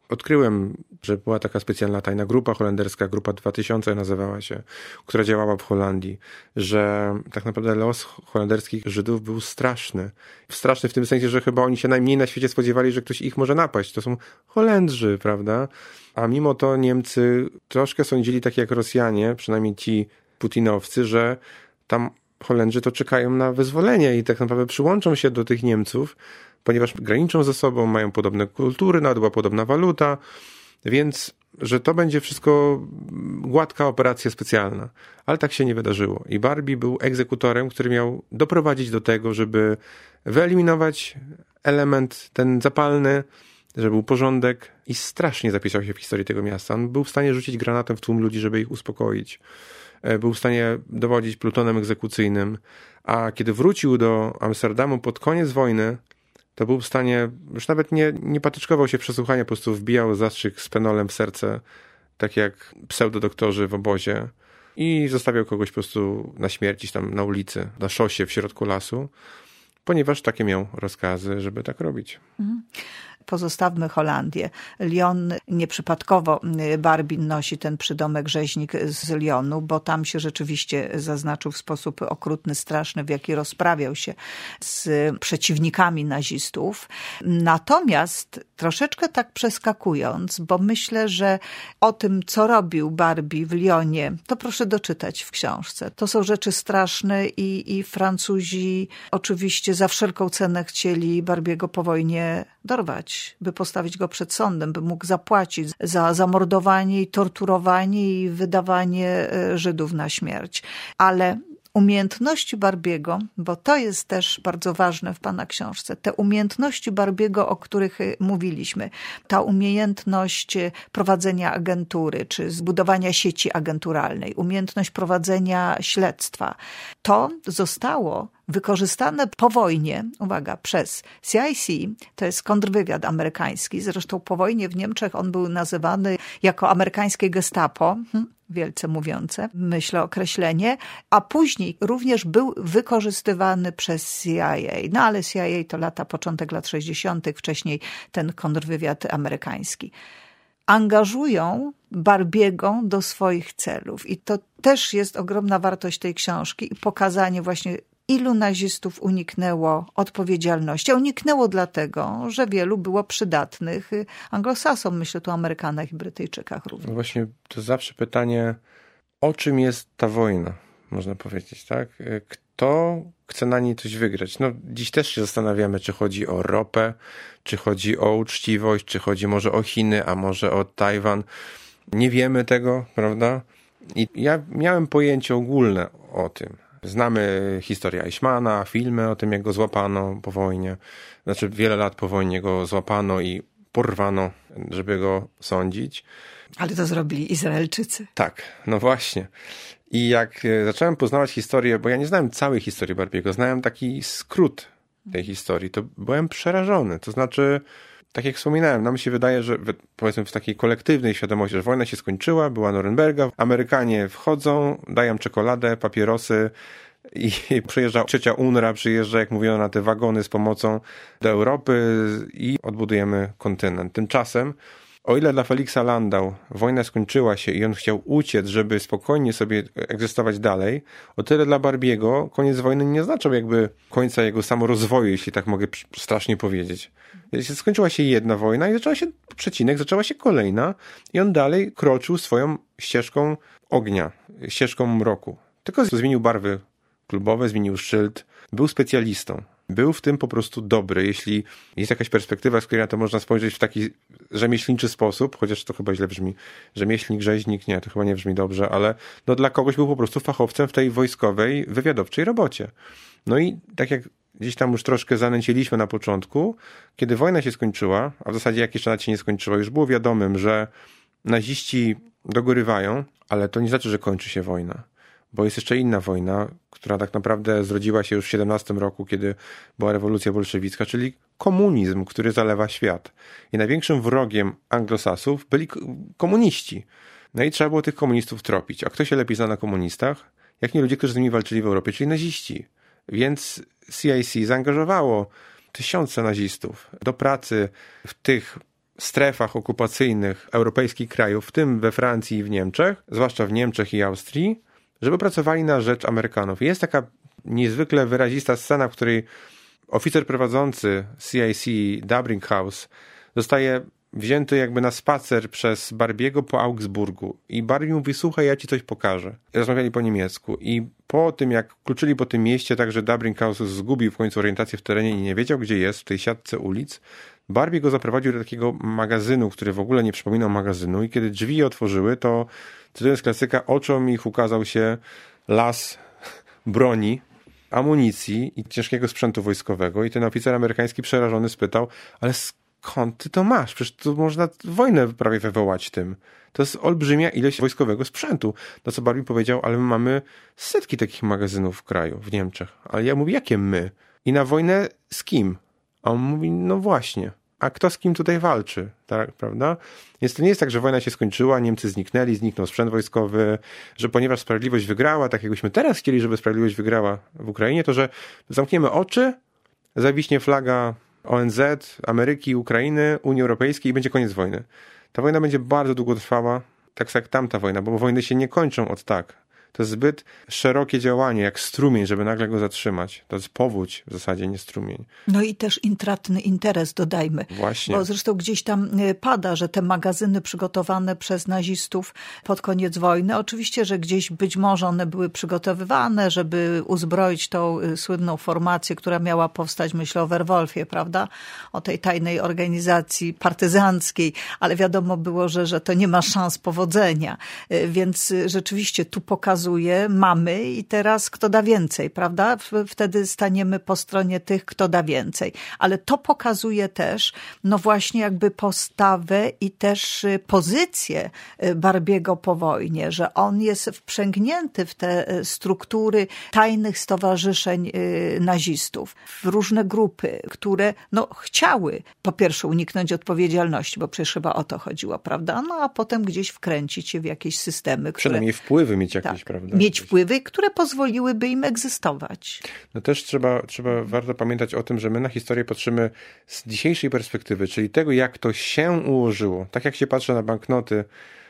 odkryłem, że była taka specjalna tajna grupa holenderska, Grupa dwa tysiące nazywała się, która działała w Holandii, że tak naprawdę los holenderskich Żydów był straszny. Straszny w tym sensie, że chyba oni się najmniej na świecie spodziewali, że ktoś ich może napaść. To są Holendrzy, prawda? A mimo to Niemcy troszkę sądzili, tak jak Rosjanie, przynajmniej ci putinowcy, że tam Holendrzy to czekają na wyzwolenie i tak naprawdę przyłączą się do tych Niemców, ponieważ graniczą ze sobą, mają podobne kultury, nawet była podobna waluta, więc że to będzie wszystko gładka operacja specjalna. Ale tak się nie wydarzyło. I Barbie był egzekutorem, który miał doprowadzić do tego, żeby wyeliminować element ten zapalny, żeby był porządek i strasznie zapisał się w historii tego miasta. On był w stanie rzucić granatem w tłum ludzi, żeby ich uspokoić. Był w stanie dowodzić plutonem egzekucyjnym, a kiedy wrócił do Amsterdamu pod koniec wojny, to był w stanie, już nawet nie, nie patyczkował się w przesłuchania, po prostu wbijał zastrzyk z penolem w serce, tak jak pseudodoktorzy w obozie i zostawiał kogoś po prostu na śmierć tam na ulicy, na szosie w środku lasu, ponieważ takie miał rozkazy, żeby tak robić. Mhm. Pozostawmy Holandię. Lyon, nieprzypadkowo Barbie nosi ten przydomek rzeźnik z Lyonu, bo tam się rzeczywiście zaznaczył w sposób okrutny, straszny, w jaki rozprawiał się z przeciwnikami nazistów. Natomiast troszeczkę tak przeskakując, bo myślę, że o tym, co robił Barbie w Lyonie, to proszę doczytać w książce. To są rzeczy straszne i, i Francuzi oczywiście za wszelką cenę chcieli Barbiego po wojnie dorwać, by postawić go przed sądem, by mógł zapłacić za zamordowanie i torturowanie i wydawanie Żydów na śmierć. Ale umiejętności Barbiego, bo to jest też bardzo ważne w pana książce, te umiejętności Barbiego, o których mówiliśmy, ta umiejętność prowadzenia agentury, czy zbudowania sieci agenturalnej, umiejętność prowadzenia śledztwa, to zostało wykorzystane po wojnie, uwaga, przez C I C, to jest kontrwywiad amerykański, zresztą po wojnie w Niemczech on był nazywany jako amerykańskie gestapo, hm, wielce mówiące, myślę określenie, a później również był wykorzystywany przez C I A. No ale C I A to lata, początek lat sześćdziesiątych, wcześniej ten kontrwywiad amerykański. Angażują Barbiego do swoich celów i to też jest ogromna wartość tej książki i pokazanie właśnie, ilu nazistów uniknęło odpowiedzialności. A uniknęło dlatego, że wielu było przydatnych anglosasom, myślę tu o Amerykanach i Brytyjczykach również. No właśnie, to zawsze pytanie, o czym jest ta wojna, można powiedzieć, tak? Kto chce na niej coś wygrać? No, dziś też się zastanawiamy, czy chodzi o ropę, czy chodzi o uczciwość, czy chodzi może o Chiny, a może o Tajwan. Nie wiemy tego, prawda? I ja miałem pojęcie ogólne o tym. Znamy historię Eichmana, filmy o tym, jak go złapano po wojnie. Znaczy wiele lat po wojnie go złapano i porwano, żeby go sądzić. Ale to zrobili Izraelczycy. Tak, no właśnie. I jak zacząłem poznawać historię, bo ja nie znałem całej historii Barbiego, znałem taki skrót tej historii, to byłem przerażony. To znaczy, tak jak wspominałem, nam się wydaje, że powiedzmy w takiej kolektywnej świadomości, że wojna się skończyła, była Norymberga, Amerykanie wchodzą, dają czekoladę, papierosy i przyjeżdża trzecia U N R A, przyjeżdża, jak mówiono, na te wagony z pomocą do Europy i odbudujemy kontynent. Tymczasem, o ile dla Feliksa Landau wojna skończyła się i on chciał uciec, żeby spokojnie sobie egzystować dalej, o tyle dla Barbiego koniec wojny nie oznaczał jakby końca jego samorozwoju, jeśli tak mogę strasznie powiedzieć. Skończyła się jedna wojna i zaczęła się przecinek, zaczęła się kolejna i on dalej kroczył swoją ścieżką ognia, ścieżką mroku. Tylko zmienił barwy klubowe, zmienił szyld, był specjalistą. Był w tym po prostu dobry. Jeśli jest jakaś perspektywa, z której na to można spojrzeć w taki rzemieślniczy sposób, chociaż to chyba źle brzmi, rzemieślnik, rzeźnik, nie, to chyba nie brzmi dobrze, ale no dla kogoś był po prostu fachowcem w tej wojskowej, wywiadowczej robocie. No i tak jak gdzieś tam już troszkę zanęciliśmy na początku, kiedy wojna się skończyła, a w zasadzie jak jeszcze nawet się nie skończyła, już było wiadomym, że naziści dogorywają, ale to nie znaczy, że kończy się wojna. Bo jest jeszcze inna wojna, która tak naprawdę zrodziła się już w siedemnastym roku, kiedy była rewolucja bolszewicka, czyli komunizm, który zalewa świat. I największym wrogiem anglosasów byli komuniści. No i trzeba było tych komunistów tropić. A kto się lepiej zna na komunistach? Jak nie ludzie, którzy z nimi walczyli w Europie, czyli naziści. Więc C I C zaangażowało tysiące nazistów do pracy w tych strefach okupacyjnych europejskich krajów, w tym we Francji i w Niemczech, zwłaszcza w Niemczech i Austrii, żeby pracowali na rzecz Amerykanów. Jest taka niezwykle wyrazista scena, w której oficer prowadzący C I C Dabringhaus zostaje wzięty jakby na spacer przez Barbiego po Augsburgu i Barbie mówi, słuchaj, ja ci coś pokażę. Rozmawiali po niemiecku i po tym, jak kluczyli po tym mieście, tak że Dabringhaus zgubił w końcu orientację w terenie i nie wiedział, gdzie jest, w tej siatce ulic, Barbie go zaprowadził do takiego magazynu, który w ogóle nie przypominał magazynu i kiedy drzwi je otworzyły, to, cytując klasyka, oczom ich ukazał się las broni, amunicji i ciężkiego sprzętu wojskowego i ten oficer amerykański przerażony spytał, ale skąd ty to masz? Przecież tu można wojnę prawie wywołać tym. To jest olbrzymia ilość wojskowego sprzętu. No co Barbie powiedział, ale my mamy setki takich magazynów w kraju, w Niemczech. Ale ja mówię, jakie my? I na wojnę z kim? A on mówi, no właśnie. A kto z kim tutaj walczy? Tak, prawda? Więc to nie jest tak, że wojna się skończyła, Niemcy zniknęli, zniknął sprzęt wojskowy, że ponieważ sprawiedliwość wygrała, tak jakbyśmy teraz chcieli, żeby sprawiedliwość wygrała w Ukrainie, to że zamkniemy oczy, zawiśnie flaga O N Z, Ameryki, Ukrainy, Unii Europejskiej i będzie koniec wojny. Ta wojna będzie bardzo długo trwała, tak jak tamta wojna, bo wojny się nie kończą od tak. To jest zbyt szerokie działanie, jak strumień, żeby nagle go zatrzymać. To jest powódź w zasadzie, nie strumień. No i też intratny interes, dodajmy. Właśnie. Bo zresztą gdzieś tam pada, że te magazyny przygotowane przez nazistów pod koniec wojny, oczywiście, że gdzieś być może one były przygotowywane, żeby uzbroić tą słynną formację, która miała powstać, myślę o Werwolfie, prawda? O tej tajnej organizacji partyzanckiej, ale wiadomo było, że, że to nie ma szans powodzenia. Więc rzeczywiście tu pokazuje, mamy i teraz kto da więcej, prawda? Wtedy staniemy po stronie tych, kto da więcej. Ale to pokazuje też, no właśnie jakby postawę i też pozycję Barbiego po wojnie, że on jest wprzęgnięty w te struktury tajnych stowarzyszeń nazistów, w różne grupy, które no chciały po pierwsze uniknąć odpowiedzialności, bo przecież chyba o to chodziło, prawda? No a potem gdzieś wkręcić się w jakieś systemy, które... Przynajmniej wpływy mieć jakieś, tak, prawda? Mieć wpływy, które pozwoliłyby im egzystować. No też trzeba, trzeba, warto pamiętać o tym, że my na historię patrzymy z dzisiejszej perspektywy, czyli tego, jak to się ułożyło. Tak jak się patrzy na banknoty,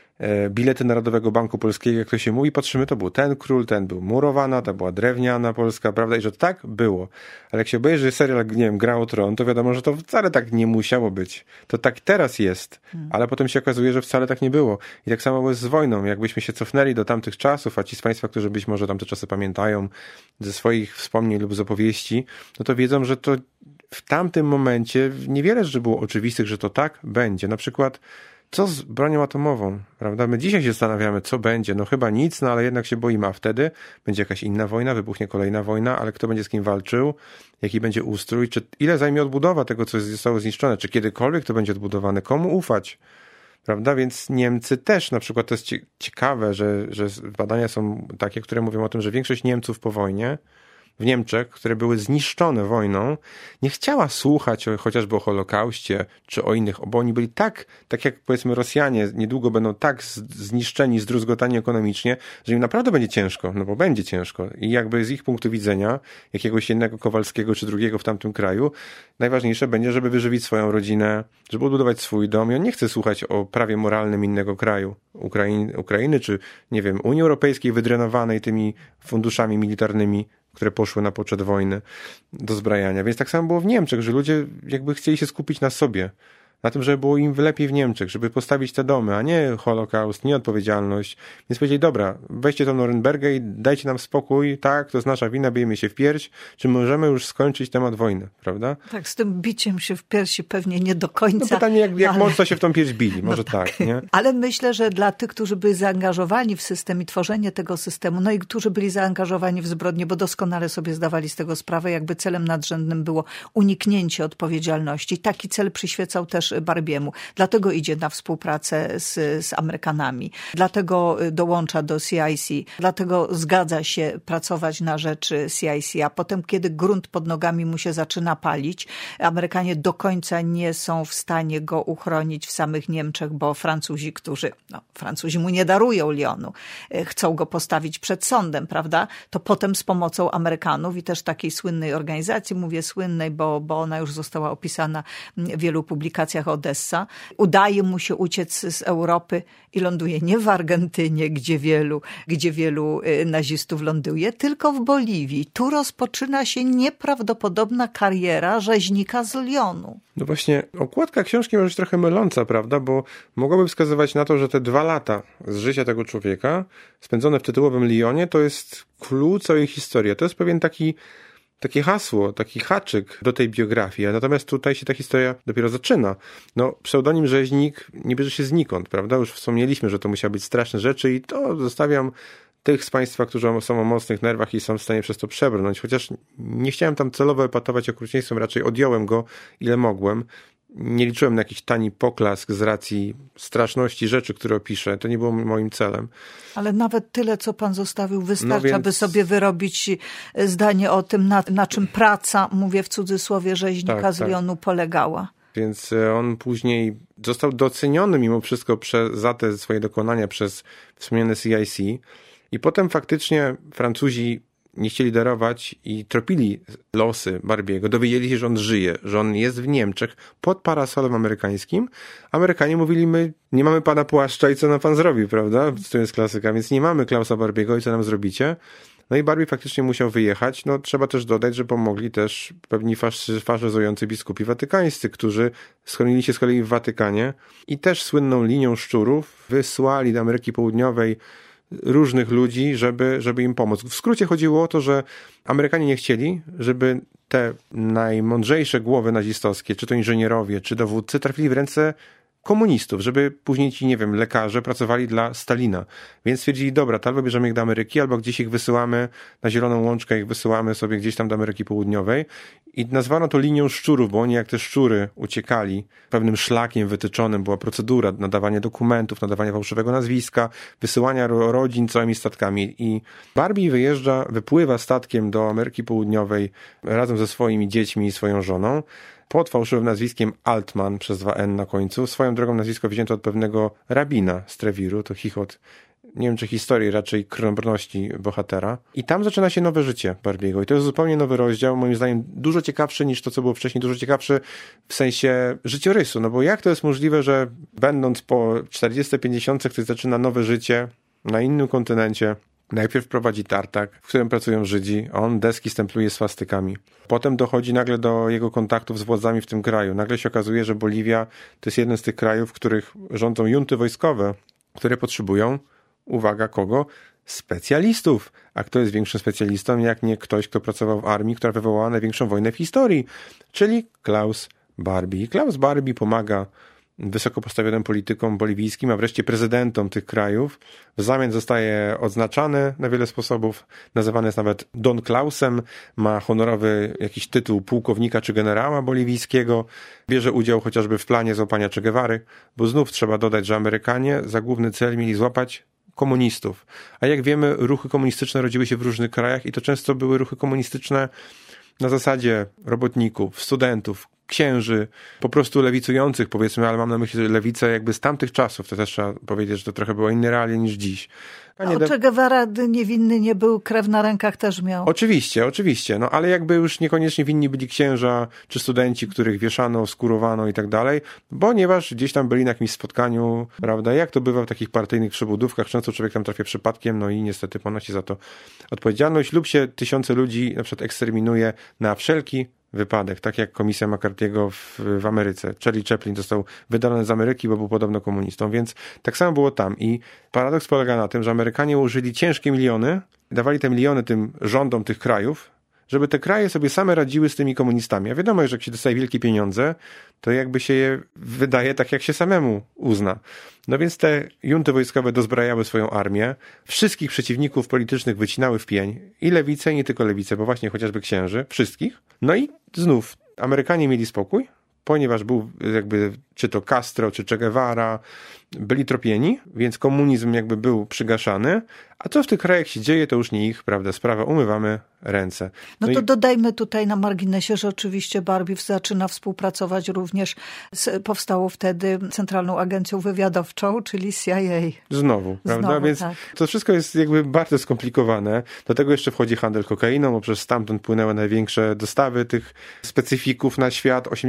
e, bilety Narodowego Banku Polskiego, jak to się mówi, patrzymy, to był ten król, ten był murowana, ta była drewniana Polska, prawda? I że tak było. Ale jak się obejrzy serial, nie wiem, Gra o Tron, to wiadomo, że to wcale tak nie musiało być. To tak teraz jest. Hmm. Ale potem się okazuje, że wcale tak nie było. I tak samo jest z wojną. Jakbyśmy się cofnęli do tamtych czasów, a ci z Państwa, którzy być może tamte czasy pamiętają ze swoich wspomnień lub z opowieści, no to wiedzą, że to w tamtym momencie niewiele rzeczy było oczywistych, że to tak będzie. Na przykład co z bronią atomową, prawda? My dzisiaj się zastanawiamy, co będzie. No chyba nic, no ale jednak się boimy, a wtedy będzie jakaś inna wojna, wybuchnie kolejna wojna, ale kto będzie z kim walczył, jaki będzie ustrój, czy ile zajmie odbudowa tego, co zostało zniszczone, czy kiedykolwiek to będzie odbudowane, komu ufać, prawda? Więc Niemcy też, na przykład to jest ciekawe, że, że badania są takie, które mówią o tym, że większość Niemców po wojnie w Niemczech, które były zniszczone wojną, nie chciała słuchać o, chociażby o Holokauście, czy o innych, bo oni byli tak, tak jak powiedzmy Rosjanie, niedługo będą tak zniszczeni, zdruzgotani ekonomicznie, że im naprawdę będzie ciężko, no bo będzie ciężko. I jakby z ich punktu widzenia, jakiegoś jednego Kowalskiego czy drugiego w tamtym kraju, najważniejsze będzie, żeby wyżywić swoją rodzinę, żeby odbudować swój dom i on nie chce słuchać o prawie moralnym innego kraju, Ukrainy, Ukrainy czy, nie wiem, Unii Europejskiej wydrenowanej tymi funduszami militarnymi, które poszły na poczet wojny do zbrajania. Więc tak samo było w Niemczech, że ludzie jakby chcieli się skupić na sobie, na tym, żeby było im lepiej w Niemczech, żeby postawić te domy, a nie Holokaust, nie odpowiedzialność. Więc powiedzieli, dobra, weźcie tą Norymbergę i dajcie nam spokój, tak, to jest nasza wina, bijemy się w pierś, czy możemy już skończyć temat wojny, prawda? Tak, z tym biciem się w piersi pewnie nie do końca. No pytanie, jak, jak ale... mocno się w tą pierś bili, może no tak. tak, nie? Ale myślę, że dla tych, którzy byli zaangażowani w system i tworzenie tego systemu, no i którzy byli zaangażowani w zbrodnie, bo doskonale sobie zdawali z tego sprawę, jakby celem nadrzędnym było uniknięcie odpowiedzialności. Taki cel przyświecał też Barbiemu. Dlatego idzie na współpracę z, z Amerykanami. Dlatego dołącza do C I C. Dlatego zgadza się pracować na rzecz C I C. A potem, kiedy grunt pod nogami mu się zaczyna palić, Amerykanie do końca nie są w stanie go uchronić w samych Niemczech, bo Francuzi, którzy, no Francuzi mu nie darują Lyonu, chcą go postawić przed sądem, prawda? To potem z pomocą Amerykanów i też takiej słynnej organizacji, mówię słynnej, bo, bo ona już została opisana w wielu publikacjach okolicach Odessa. Udaje mu się uciec z Europy i ląduje nie w Argentynie, gdzie wielu, gdzie wielu nazistów ląduje, tylko w Boliwii. Tu rozpoczyna się nieprawdopodobna kariera rzeźnika z Lyonu. No właśnie, okładka książki może być trochę myląca, prawda? Bo mogłaby wskazywać na to, że te dwa lata z życia tego człowieka, spędzone w tytułowym Lyonie, to jest clue całej historii. To jest pewien taki, takie hasło, taki haczyk do tej biografii. Natomiast tutaj się ta historia dopiero zaczyna. No, pseudonim rzeźnik nie bierze się znikąd, prawda? Już wspomnieliśmy, że to musiały być straszne rzeczy i to zostawiam tych z Państwa, którzy są o mocnych nerwach i są w stanie przez to przebrnąć. Chociaż nie chciałem tam celowo epatować okrucieństwem, raczej odjąłem go ile mogłem. Nie liczyłem na jakiś tani poklask z racji straszności rzeczy, które opiszę. To nie było moim celem. Ale nawet tyle, co pan zostawił, wystarcza, no więc... by sobie wyrobić zdanie o tym, na, na czym praca, mówię w cudzysłowie, rzeźnika tak, z Lyonu tak. polegała. Więc on później został doceniony mimo wszystko prze, za te swoje dokonania przez wspomniane C I C. I potem faktycznie Francuzi nie chcieli darować i tropili losy Barbiego. Dowiedzieli się, że on żyje, że on jest w Niemczech pod parasolem amerykańskim. Amerykanie mówili, my nie mamy pana płaszcza i co nam pan zrobi, prawda? To jest klasyka, więc nie mamy Klausa Barbiego i co nam zrobicie? No i Barbie faktycznie musiał wyjechać. No trzeba też dodać, że pomogli też pewni faszy, faszyzujący biskupi watykańscy, którzy schronili się z kolei w Watykanie i też słynną linią szczurów wysłali do Ameryki Południowej różnych ludzi, żeby, żeby im pomóc. W skrócie chodziło o to, że Amerykanie nie chcieli, żeby te najmądrzejsze głowy nazistowskie, czy to inżynierowie, czy dowódcy, trafili w ręce komunistów, żeby później ci, nie wiem, lekarze pracowali dla Stalina. Więc stwierdzili, dobra, to albo bierzemy ich do Ameryki, albo gdzieś ich wysyłamy na Zieloną Łączkę, ich wysyłamy sobie gdzieś tam do Ameryki Południowej. I nazwano to linią szczurów, bo oni jak te szczury uciekali pewnym szlakiem wytyczonym, była procedura nadawania dokumentów, nadawania fałszywego nazwiska, wysyłania rodzin całymi statkami. I Barbie wyjeżdża, wypływa statkiem do Ameryki Południowej razem ze swoimi dziećmi i swoją żoną, pod fałszywym nazwiskiem Altman przez dwa N na końcu. Swoją drogą nazwisko wzięto od pewnego rabina z Trewiru, to chichot, nie wiem czy historii, raczej krnąbrności bohatera. I tam zaczyna się nowe życie Barbiego. I to jest zupełnie nowy rozdział, moim zdaniem dużo ciekawszy niż to, co było wcześniej, dużo ciekawszy w sensie życiorysu. No bo jak to jest możliwe, że będąc po czterdziestej, pięćdziesiątce ktoś zaczyna nowe życie na innym kontynencie, najpierw prowadzi tartak, w którym pracują Żydzi, a on deski stempluje swastykami. Potem dochodzi nagle do jego kontaktów z władzami w tym kraju. Nagle się okazuje, że Boliwia to jest jeden z tych krajów, w których rządzą junty wojskowe, które potrzebują, uwaga, kogo? Specjalistów. A kto jest większym specjalistą, jak nie ktoś, kto pracował w armii, która wywołała największą wojnę w historii, czyli Klaus Barbie. I Klaus Barbie pomaga wysoko postawionym politykom boliwijskim, a wreszcie prezydentom tych krajów. W zamian zostaje odznaczany na wiele sposobów, nazywany jest nawet Don Klausem, ma honorowy jakiś tytuł pułkownika czy generała boliwijskiego, bierze udział chociażby w planie złapania Che Guevary, bo znów trzeba dodać, że Amerykanie za główny cel mieli złapać komunistów. A jak wiemy, ruchy komunistyczne rodziły się w różnych krajach i to często były ruchy komunistyczne na zasadzie robotników, studentów, księży, po prostu lewicujących, powiedzmy, ale mam na myśli lewicę jakby z tamtych czasów. To też trzeba powiedzieć, że to trochę było inne realie niż dziś. A Che Guevara niewinny nie był, krew na rękach też miał. Oczywiście, oczywiście, no ale jakby już niekoniecznie winni byli księża czy studenci, których wieszano, skurowano i tak dalej, ponieważ gdzieś tam byli na jakimś spotkaniu, prawda, jak to bywa w takich partyjnych przybudówkach, często człowiek tam trafia przypadkiem, no i niestety ponosi za to odpowiedzialność lub się tysiące ludzi na przykład eksterminuje na wszelki wypadek, tak jak komisja McCarthy'ego w, w Ameryce. Charlie Chaplin został wydalony z Ameryki, bo był podobno komunistą, więc tak samo było tam. I paradoks polega na tym, że Amerykanie użyli ciężkie miliony, dawali te miliony tym rządom tych krajów, żeby te kraje sobie same radziły z tymi komunistami. A wiadomo, że jak się dostaje wielkie pieniądze, to jakby się je wydaje tak, jak się samemu uzna. No więc te junty wojskowe dozbrajały swoją armię, wszystkich przeciwników politycznych wycinały w pień, i lewicę, i nie tylko lewicę, bo właśnie chociażby księży, wszystkich. No i znów Amerykanie mieli spokój, ponieważ był jakby czy to Castro, czy Che Guevara, byli tropieni, więc komunizm jakby był przygaszany, a co w tych krajach się dzieje, to już nie ich, prawda, sprawa, umywamy ręce. No, no to i... dodajmy tutaj na marginesie, że oczywiście Barbie zaczyna współpracować również z, powstało wtedy Centralną Agencją Wywiadowczą, czyli C I A. Znowu, prawda? Znowu, Więc tak. To wszystko jest jakby bardzo skomplikowane. Do tego jeszcze wchodzi handel kokainą, bo przecież stamtąd płynęły największe dostawy tych specyfików na świat. osiemdziesiąt procent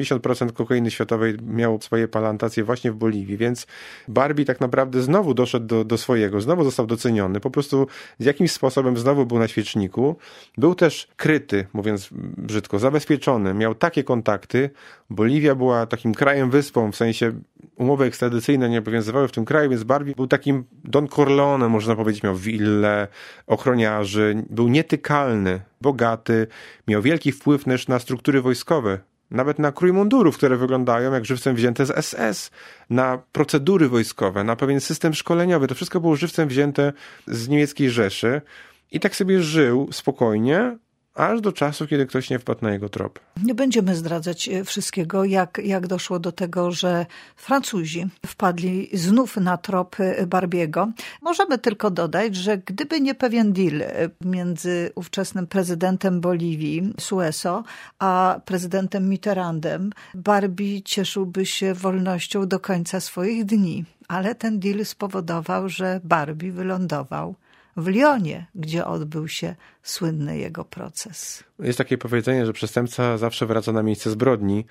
producent kokainy światowej miał swoje plantacje właśnie w Boliwii, więc Barbie tak naprawdę znowu doszedł do, do swojego, znowu został doceniony, po prostu z jakimś sposobem znowu był na świeczniku. Był też kryty, mówiąc brzydko, zabezpieczony, miał takie kontakty. Boliwia była takim krajem wyspą, w sensie umowy ekstradycyjne nie obowiązywały w tym kraju, więc Barbie był takim Don Corleone, można powiedzieć, miał willę, ochroniarzy, był nietykalny, bogaty, miał wielki wpływ też na struktury wojskowe, nawet na krój mundurów, które wyglądają jak żywcem wzięte z S S, na procedury wojskowe, na pewien system szkoleniowy. To wszystko było żywcem wzięte z niemieckiej Rzeszy i tak sobie żył spokojnie, aż do czasu, kiedy ktoś nie wpadł na jego trop. Nie będziemy zdradzać wszystkiego, jak, jak doszło do tego, że Francuzi wpadli znów na trop Barbiego. Możemy tylko dodać, że gdyby nie pewien deal między ówczesnym prezydentem Boliwii, Sueso, a prezydentem Mitterrandem, Barbie cieszyłby się wolnością do końca swoich dni. Ale ten deal spowodował, że Barbie wylądował w Lyonie, gdzie odbył się słynny jego proces. Jest takie powiedzenie, że przestępca zawsze wraca na miejsce zbrodni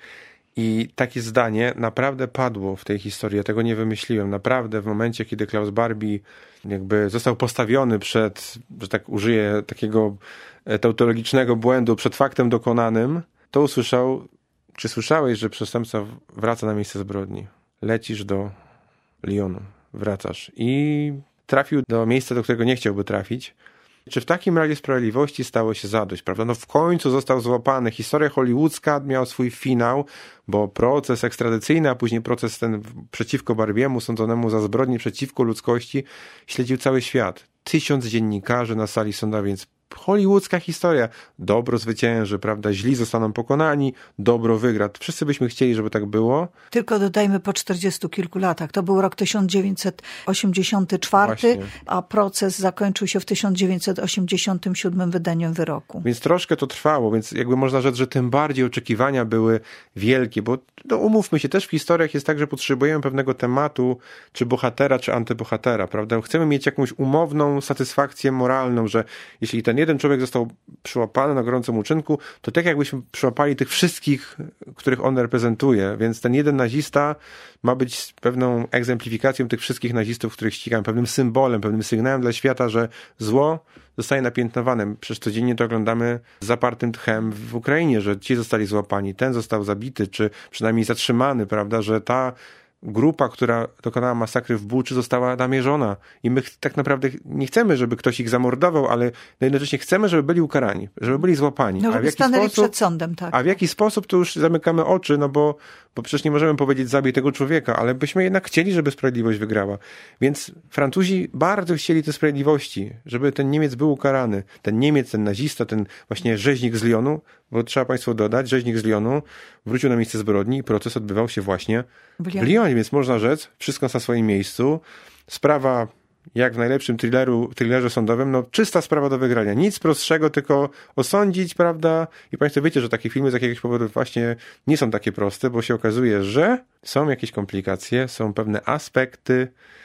i takie zdanie naprawdę padło w tej historii. Ja tego nie wymyśliłem. Naprawdę w momencie, kiedy Klaus Barbie jakby został postawiony przed, że tak użyję takiego tautologicznego błędu, przed faktem dokonanym, to usłyszał, czy słyszałeś, że przestępca wraca na miejsce zbrodni? Lecisz do Lyonu, wracasz i trafił do miejsca, do którego nie chciałby trafić. Czy w takim razie sprawiedliwości stało się zadość, prawda? No w końcu został złapany. Historia hollywoodzka miała swój finał, bo proces ekstradycyjny, a później proces ten przeciwko Barbiemu, sądzonemu za zbrodnie przeciwko ludzkości, śledził cały świat. Tysiąc dziennikarzy na sali sądowej, więc hollywoodzka historia. Dobro zwycięży, prawda? Źli zostaną pokonani, dobro wygra. Wszyscy byśmy chcieli, żeby tak było. Tylko dodajmy po czterdziestu kilku latach. To był rok tysiąc dziewięćset osiemdziesiąty czwarty, właśnie. A proces zakończył się w tysiąc dziewięćset osiemdziesiątym siódmym wydaniem wyroku. Więc troszkę to trwało, więc jakby można rzec, że tym bardziej oczekiwania były wielkie, bo no, umówmy się, też w historiach jest tak, że potrzebujemy pewnego tematu, czy bohatera, czy antybohatera, prawda? Chcemy mieć jakąś umowną satysfakcję moralną, że jeśli ten jeden człowiek został przyłapany na gorącym uczynku, to tak jakbyśmy przyłapali tych wszystkich, których on reprezentuje, więc ten jeden nazista ma być pewną egzemplifikacją tych wszystkich nazistów, których ścigamy, pewnym symbolem, pewnym sygnałem dla świata, że zło zostaje napiętnowane. Przecież codziennie to oglądamy z zapartym tchem w Ukrainie, że ci zostali złapani, ten został zabity, czy przynajmniej zatrzymany, prawda, że ta grupa, która dokonała masakry w Buczy, została namierzona i my tak naprawdę nie chcemy, żeby ktoś ich zamordował, ale jednocześnie chcemy, żeby byli ukarani, żeby byli złapani. No, żeby a w jaki stanęli sposób, przed sądem, tak. A w jaki sposób, to już zamykamy oczy, no bo, bo przecież nie możemy powiedzieć zabij tego człowieka, ale byśmy jednak chcieli, żeby sprawiedliwość wygrała. Więc Francuzi bardzo chcieli tej sprawiedliwości, żeby ten Niemiec był ukarany. Ten Niemiec, ten nazista, ten właśnie rzeźnik z Lyonu, bo trzeba państwu dodać, rzeźnik z Lyonu wrócił na miejsce zbrodni i proces odbywał się właśnie w Lyonie, więc można rzec, wszystko na swoim miejscu. Sprawa, jak w najlepszym thrilleru, thrillerze sądowym, no czysta sprawa do wygrania. Nic prostszego, tylko osądzić, prawda? I państwo wiecie, że takie filmy z jakiegoś powodu właśnie nie są takie proste, bo się okazuje, że są jakieś komplikacje, są pewne aspekty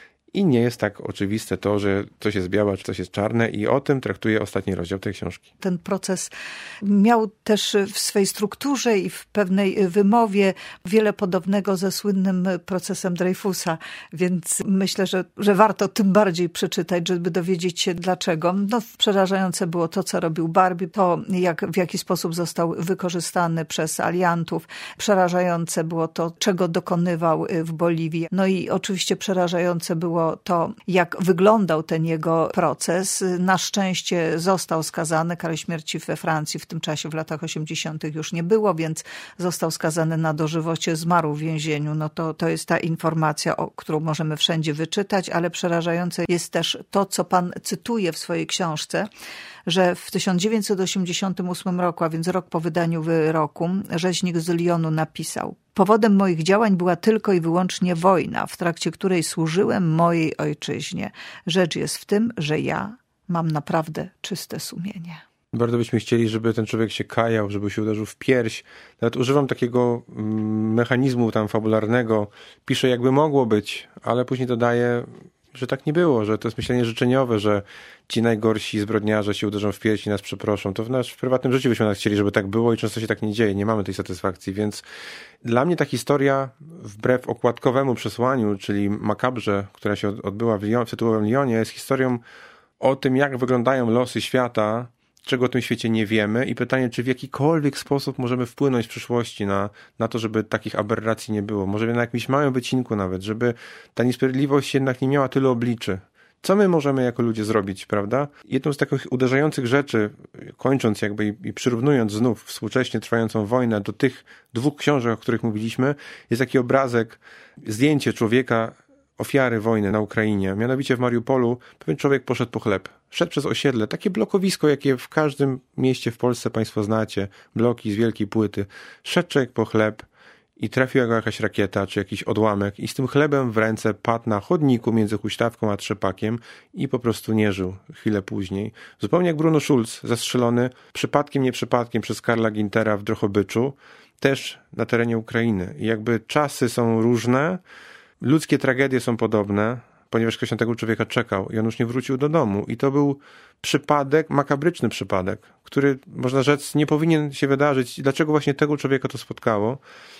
i nie jest tak oczywiste to, że coś jest białe, czy coś jest czarne i o tym traktuje ostatni rozdział tej książki. Ten proces miał też w swej strukturze i w pewnej wymowie wiele podobnego ze słynnym procesem Dreyfusa, więc myślę, że, że warto tym bardziej przeczytać, żeby dowiedzieć się dlaczego. No, przerażające było to, co robił Barbie, to jak, w jaki sposób został wykorzystany przez aliantów. Przerażające było to, czego dokonywał w Boliwii. No i oczywiście przerażające było to, jak wyglądał ten jego proces. Na szczęście został skazany, kary śmierci we Francji w tym czasie, w latach osiemdziesiątych już nie było, więc został skazany na dożywocie, zmarł w więzieniu. No to, to jest ta informacja, o, którą możemy wszędzie wyczytać, ale przerażające jest też to, co pan cytuje w swojej książce, że w tysiąc dziewięćset osiemdziesiątym ósmym roku, a więc rok po wydaniu wyroku, rzeźnik z Lyonu napisał: powodem moich działań była tylko i wyłącznie wojna, w trakcie której służyłem mojej ojczyźnie. Rzecz jest w tym, że ja mam naprawdę czyste sumienie. Bardzo byśmy chcieli, żeby ten człowiek się kajał, żeby się uderzył w pierś. Nawet używam takiego mechanizmu tam fabularnego. Piszę jakby mogło być, ale później dodaję, że tak nie było, że to jest myślenie życzeniowe, że ci najgorsi zbrodniarze się uderzą w pierś i nas przeproszą. To w naszym prywatnym życiu byśmy nas chcieli, żeby tak było i często się tak nie dzieje. Nie mamy tej satysfakcji, więc dla mnie ta historia, wbrew okładkowemu przesłaniu, czyli makabrze, która się odbyła w, Lyon, w tytułowym Lyonie, jest historią o tym, jak wyglądają losy świata, czego o tym świecie nie wiemy i pytanie, czy w jakikolwiek sposób możemy wpłynąć w przyszłości na, na to, żeby takich aberracji nie było. Może na jakimś małym wycinku nawet, żeby ta niesprawiedliwość jednak nie miała tylu obliczy. Co my możemy jako ludzie zrobić, prawda? Jedną z takich uderzających rzeczy, kończąc jakby i, i przyrównując znów współcześnie trwającą wojnę do tych dwóch książek, o których mówiliśmy, jest taki obrazek, zdjęcie człowieka, ofiary wojny na Ukrainie. Mianowicie w Mariupolu pewien człowiek poszedł po chleb. Szedł przez osiedle, takie blokowisko, jakie w każdym mieście w Polsce państwo znacie. Bloki z wielkiej płyty. Szedł człowiek po chleb i trafiła go jakaś rakieta, czy jakiś odłamek i z tym chlebem w ręce padł na chodniku między huśtawką a trzepakiem i po prostu nie żył chwilę później. Zupełnie jak Bruno Schulz, zastrzelony przypadkiem, nie przypadkiem przez Karla Gintera w Drohobyczu, też na terenie Ukrainy. I jakby czasy są różne, ludzkie tragedie są podobne, ponieważ ktoś na tego człowieka czekał i on już nie wrócił do domu. I to był przypadek, makabryczny przypadek, który, można rzec, nie powinien się wydarzyć. Dlaczego właśnie tego człowieka to spotkało?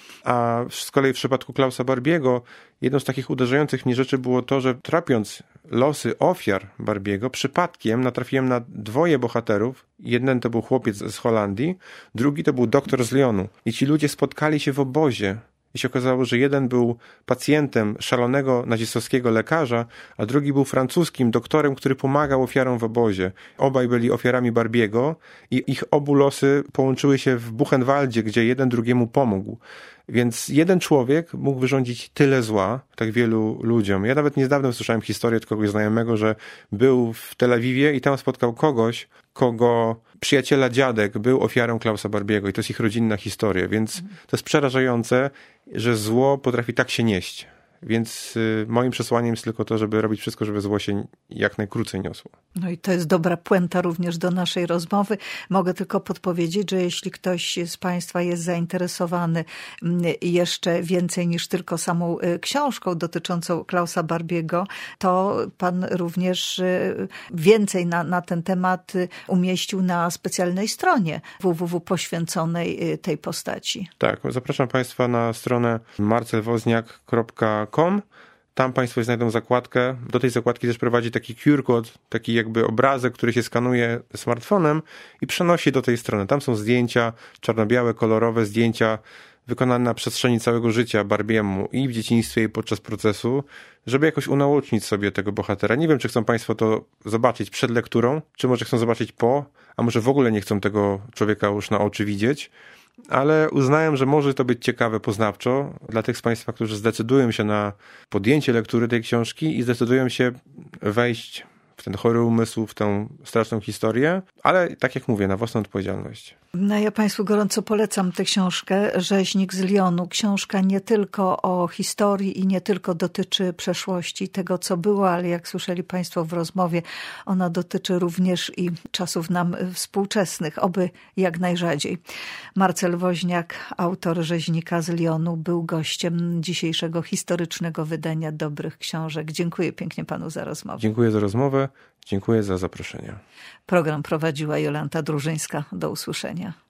A z kolei w przypadku Klausa Barbiego jedną z takich uderzających mnie rzeczy było to, że trapiąc losy ofiar Barbiego, przypadkiem natrafiłem na dwoje bohaterów. Jeden to był chłopiec z Holandii, drugi to był doktor z Lyonu. I ci ludzie spotkali się w obozie. I się okazało, że jeden był pacjentem szalonego nazistowskiego lekarza, a drugi był francuskim doktorem, który pomagał ofiarom w obozie. Obaj byli ofiarami Barbiego i ich obu losy połączyły się w Buchenwaldzie, gdzie jeden drugiemu pomógł. Więc jeden człowiek mógł wyrządzić tyle zła tak wielu ludziom. Ja nawet niedawno słyszałem historię od kogoś znajomego, że był w Tel Awiwie i tam spotkał kogoś, kogo przyjaciela dziadek był ofiarą Klausa Barbiego i to jest ich rodzinna historia, więc to jest przerażające, że zło potrafi tak się nieść. Więc y, moim przesłaniem jest tylko to, żeby robić wszystko, żeby zło się jak najkrócej niosło. No i to jest dobra puenta również do naszej rozmowy. Mogę tylko podpowiedzieć, że jeśli ktoś z Państwa jest zainteresowany jeszcze więcej niż tylko samą książką dotyczącą Klausa Barbiego, to Pan również więcej na, na ten temat umieścił na specjalnej stronie www poświęconej tej postaci. Tak, zapraszam Państwa na stronę marcel woźniak kropka com. Tam Państwo znajdą zakładkę. Do tej zakładki też prowadzi taki Q R kod, taki jakby obrazek, który się skanuje smartfonem i przenosi do tej strony. Tam są zdjęcia czarno-białe, kolorowe zdjęcia wykonane na przestrzeni całego życia Barbiemu i w dzieciństwie, i podczas procesu, żeby jakoś unaocznić sobie tego bohatera. Nie wiem, czy chcą Państwo to zobaczyć przed lekturą, czy może chcą zobaczyć po, a może w ogóle nie chcą tego człowieka już na oczy widzieć. Ale uznałem, że może to być ciekawe poznawczo dla tych z Państwa, którzy zdecydują się na podjęcie lektury tej książki i zdecydują się wejść w ten chory umysł, w tę straszną historię, ale tak jak mówię, na własną odpowiedzialność. No ja Państwu gorąco polecam tę książkę Rzeźnik z Lyonu. Książka nie tylko o historii i nie tylko dotyczy przeszłości, tego co było, ale jak słyszeli Państwo w rozmowie, ona dotyczy również i czasów nam współczesnych, oby jak najrzadziej. Marcel Woźniak, autor Rzeźnika z Lyonu, był gościem dzisiejszego historycznego wydania Dobrych Książek. Dziękuję pięknie Panu za rozmowę. Dziękuję za rozmowę, dziękuję za zaproszenie. Program prowadziła Jolanta Drużyńska. Do usłyszenia.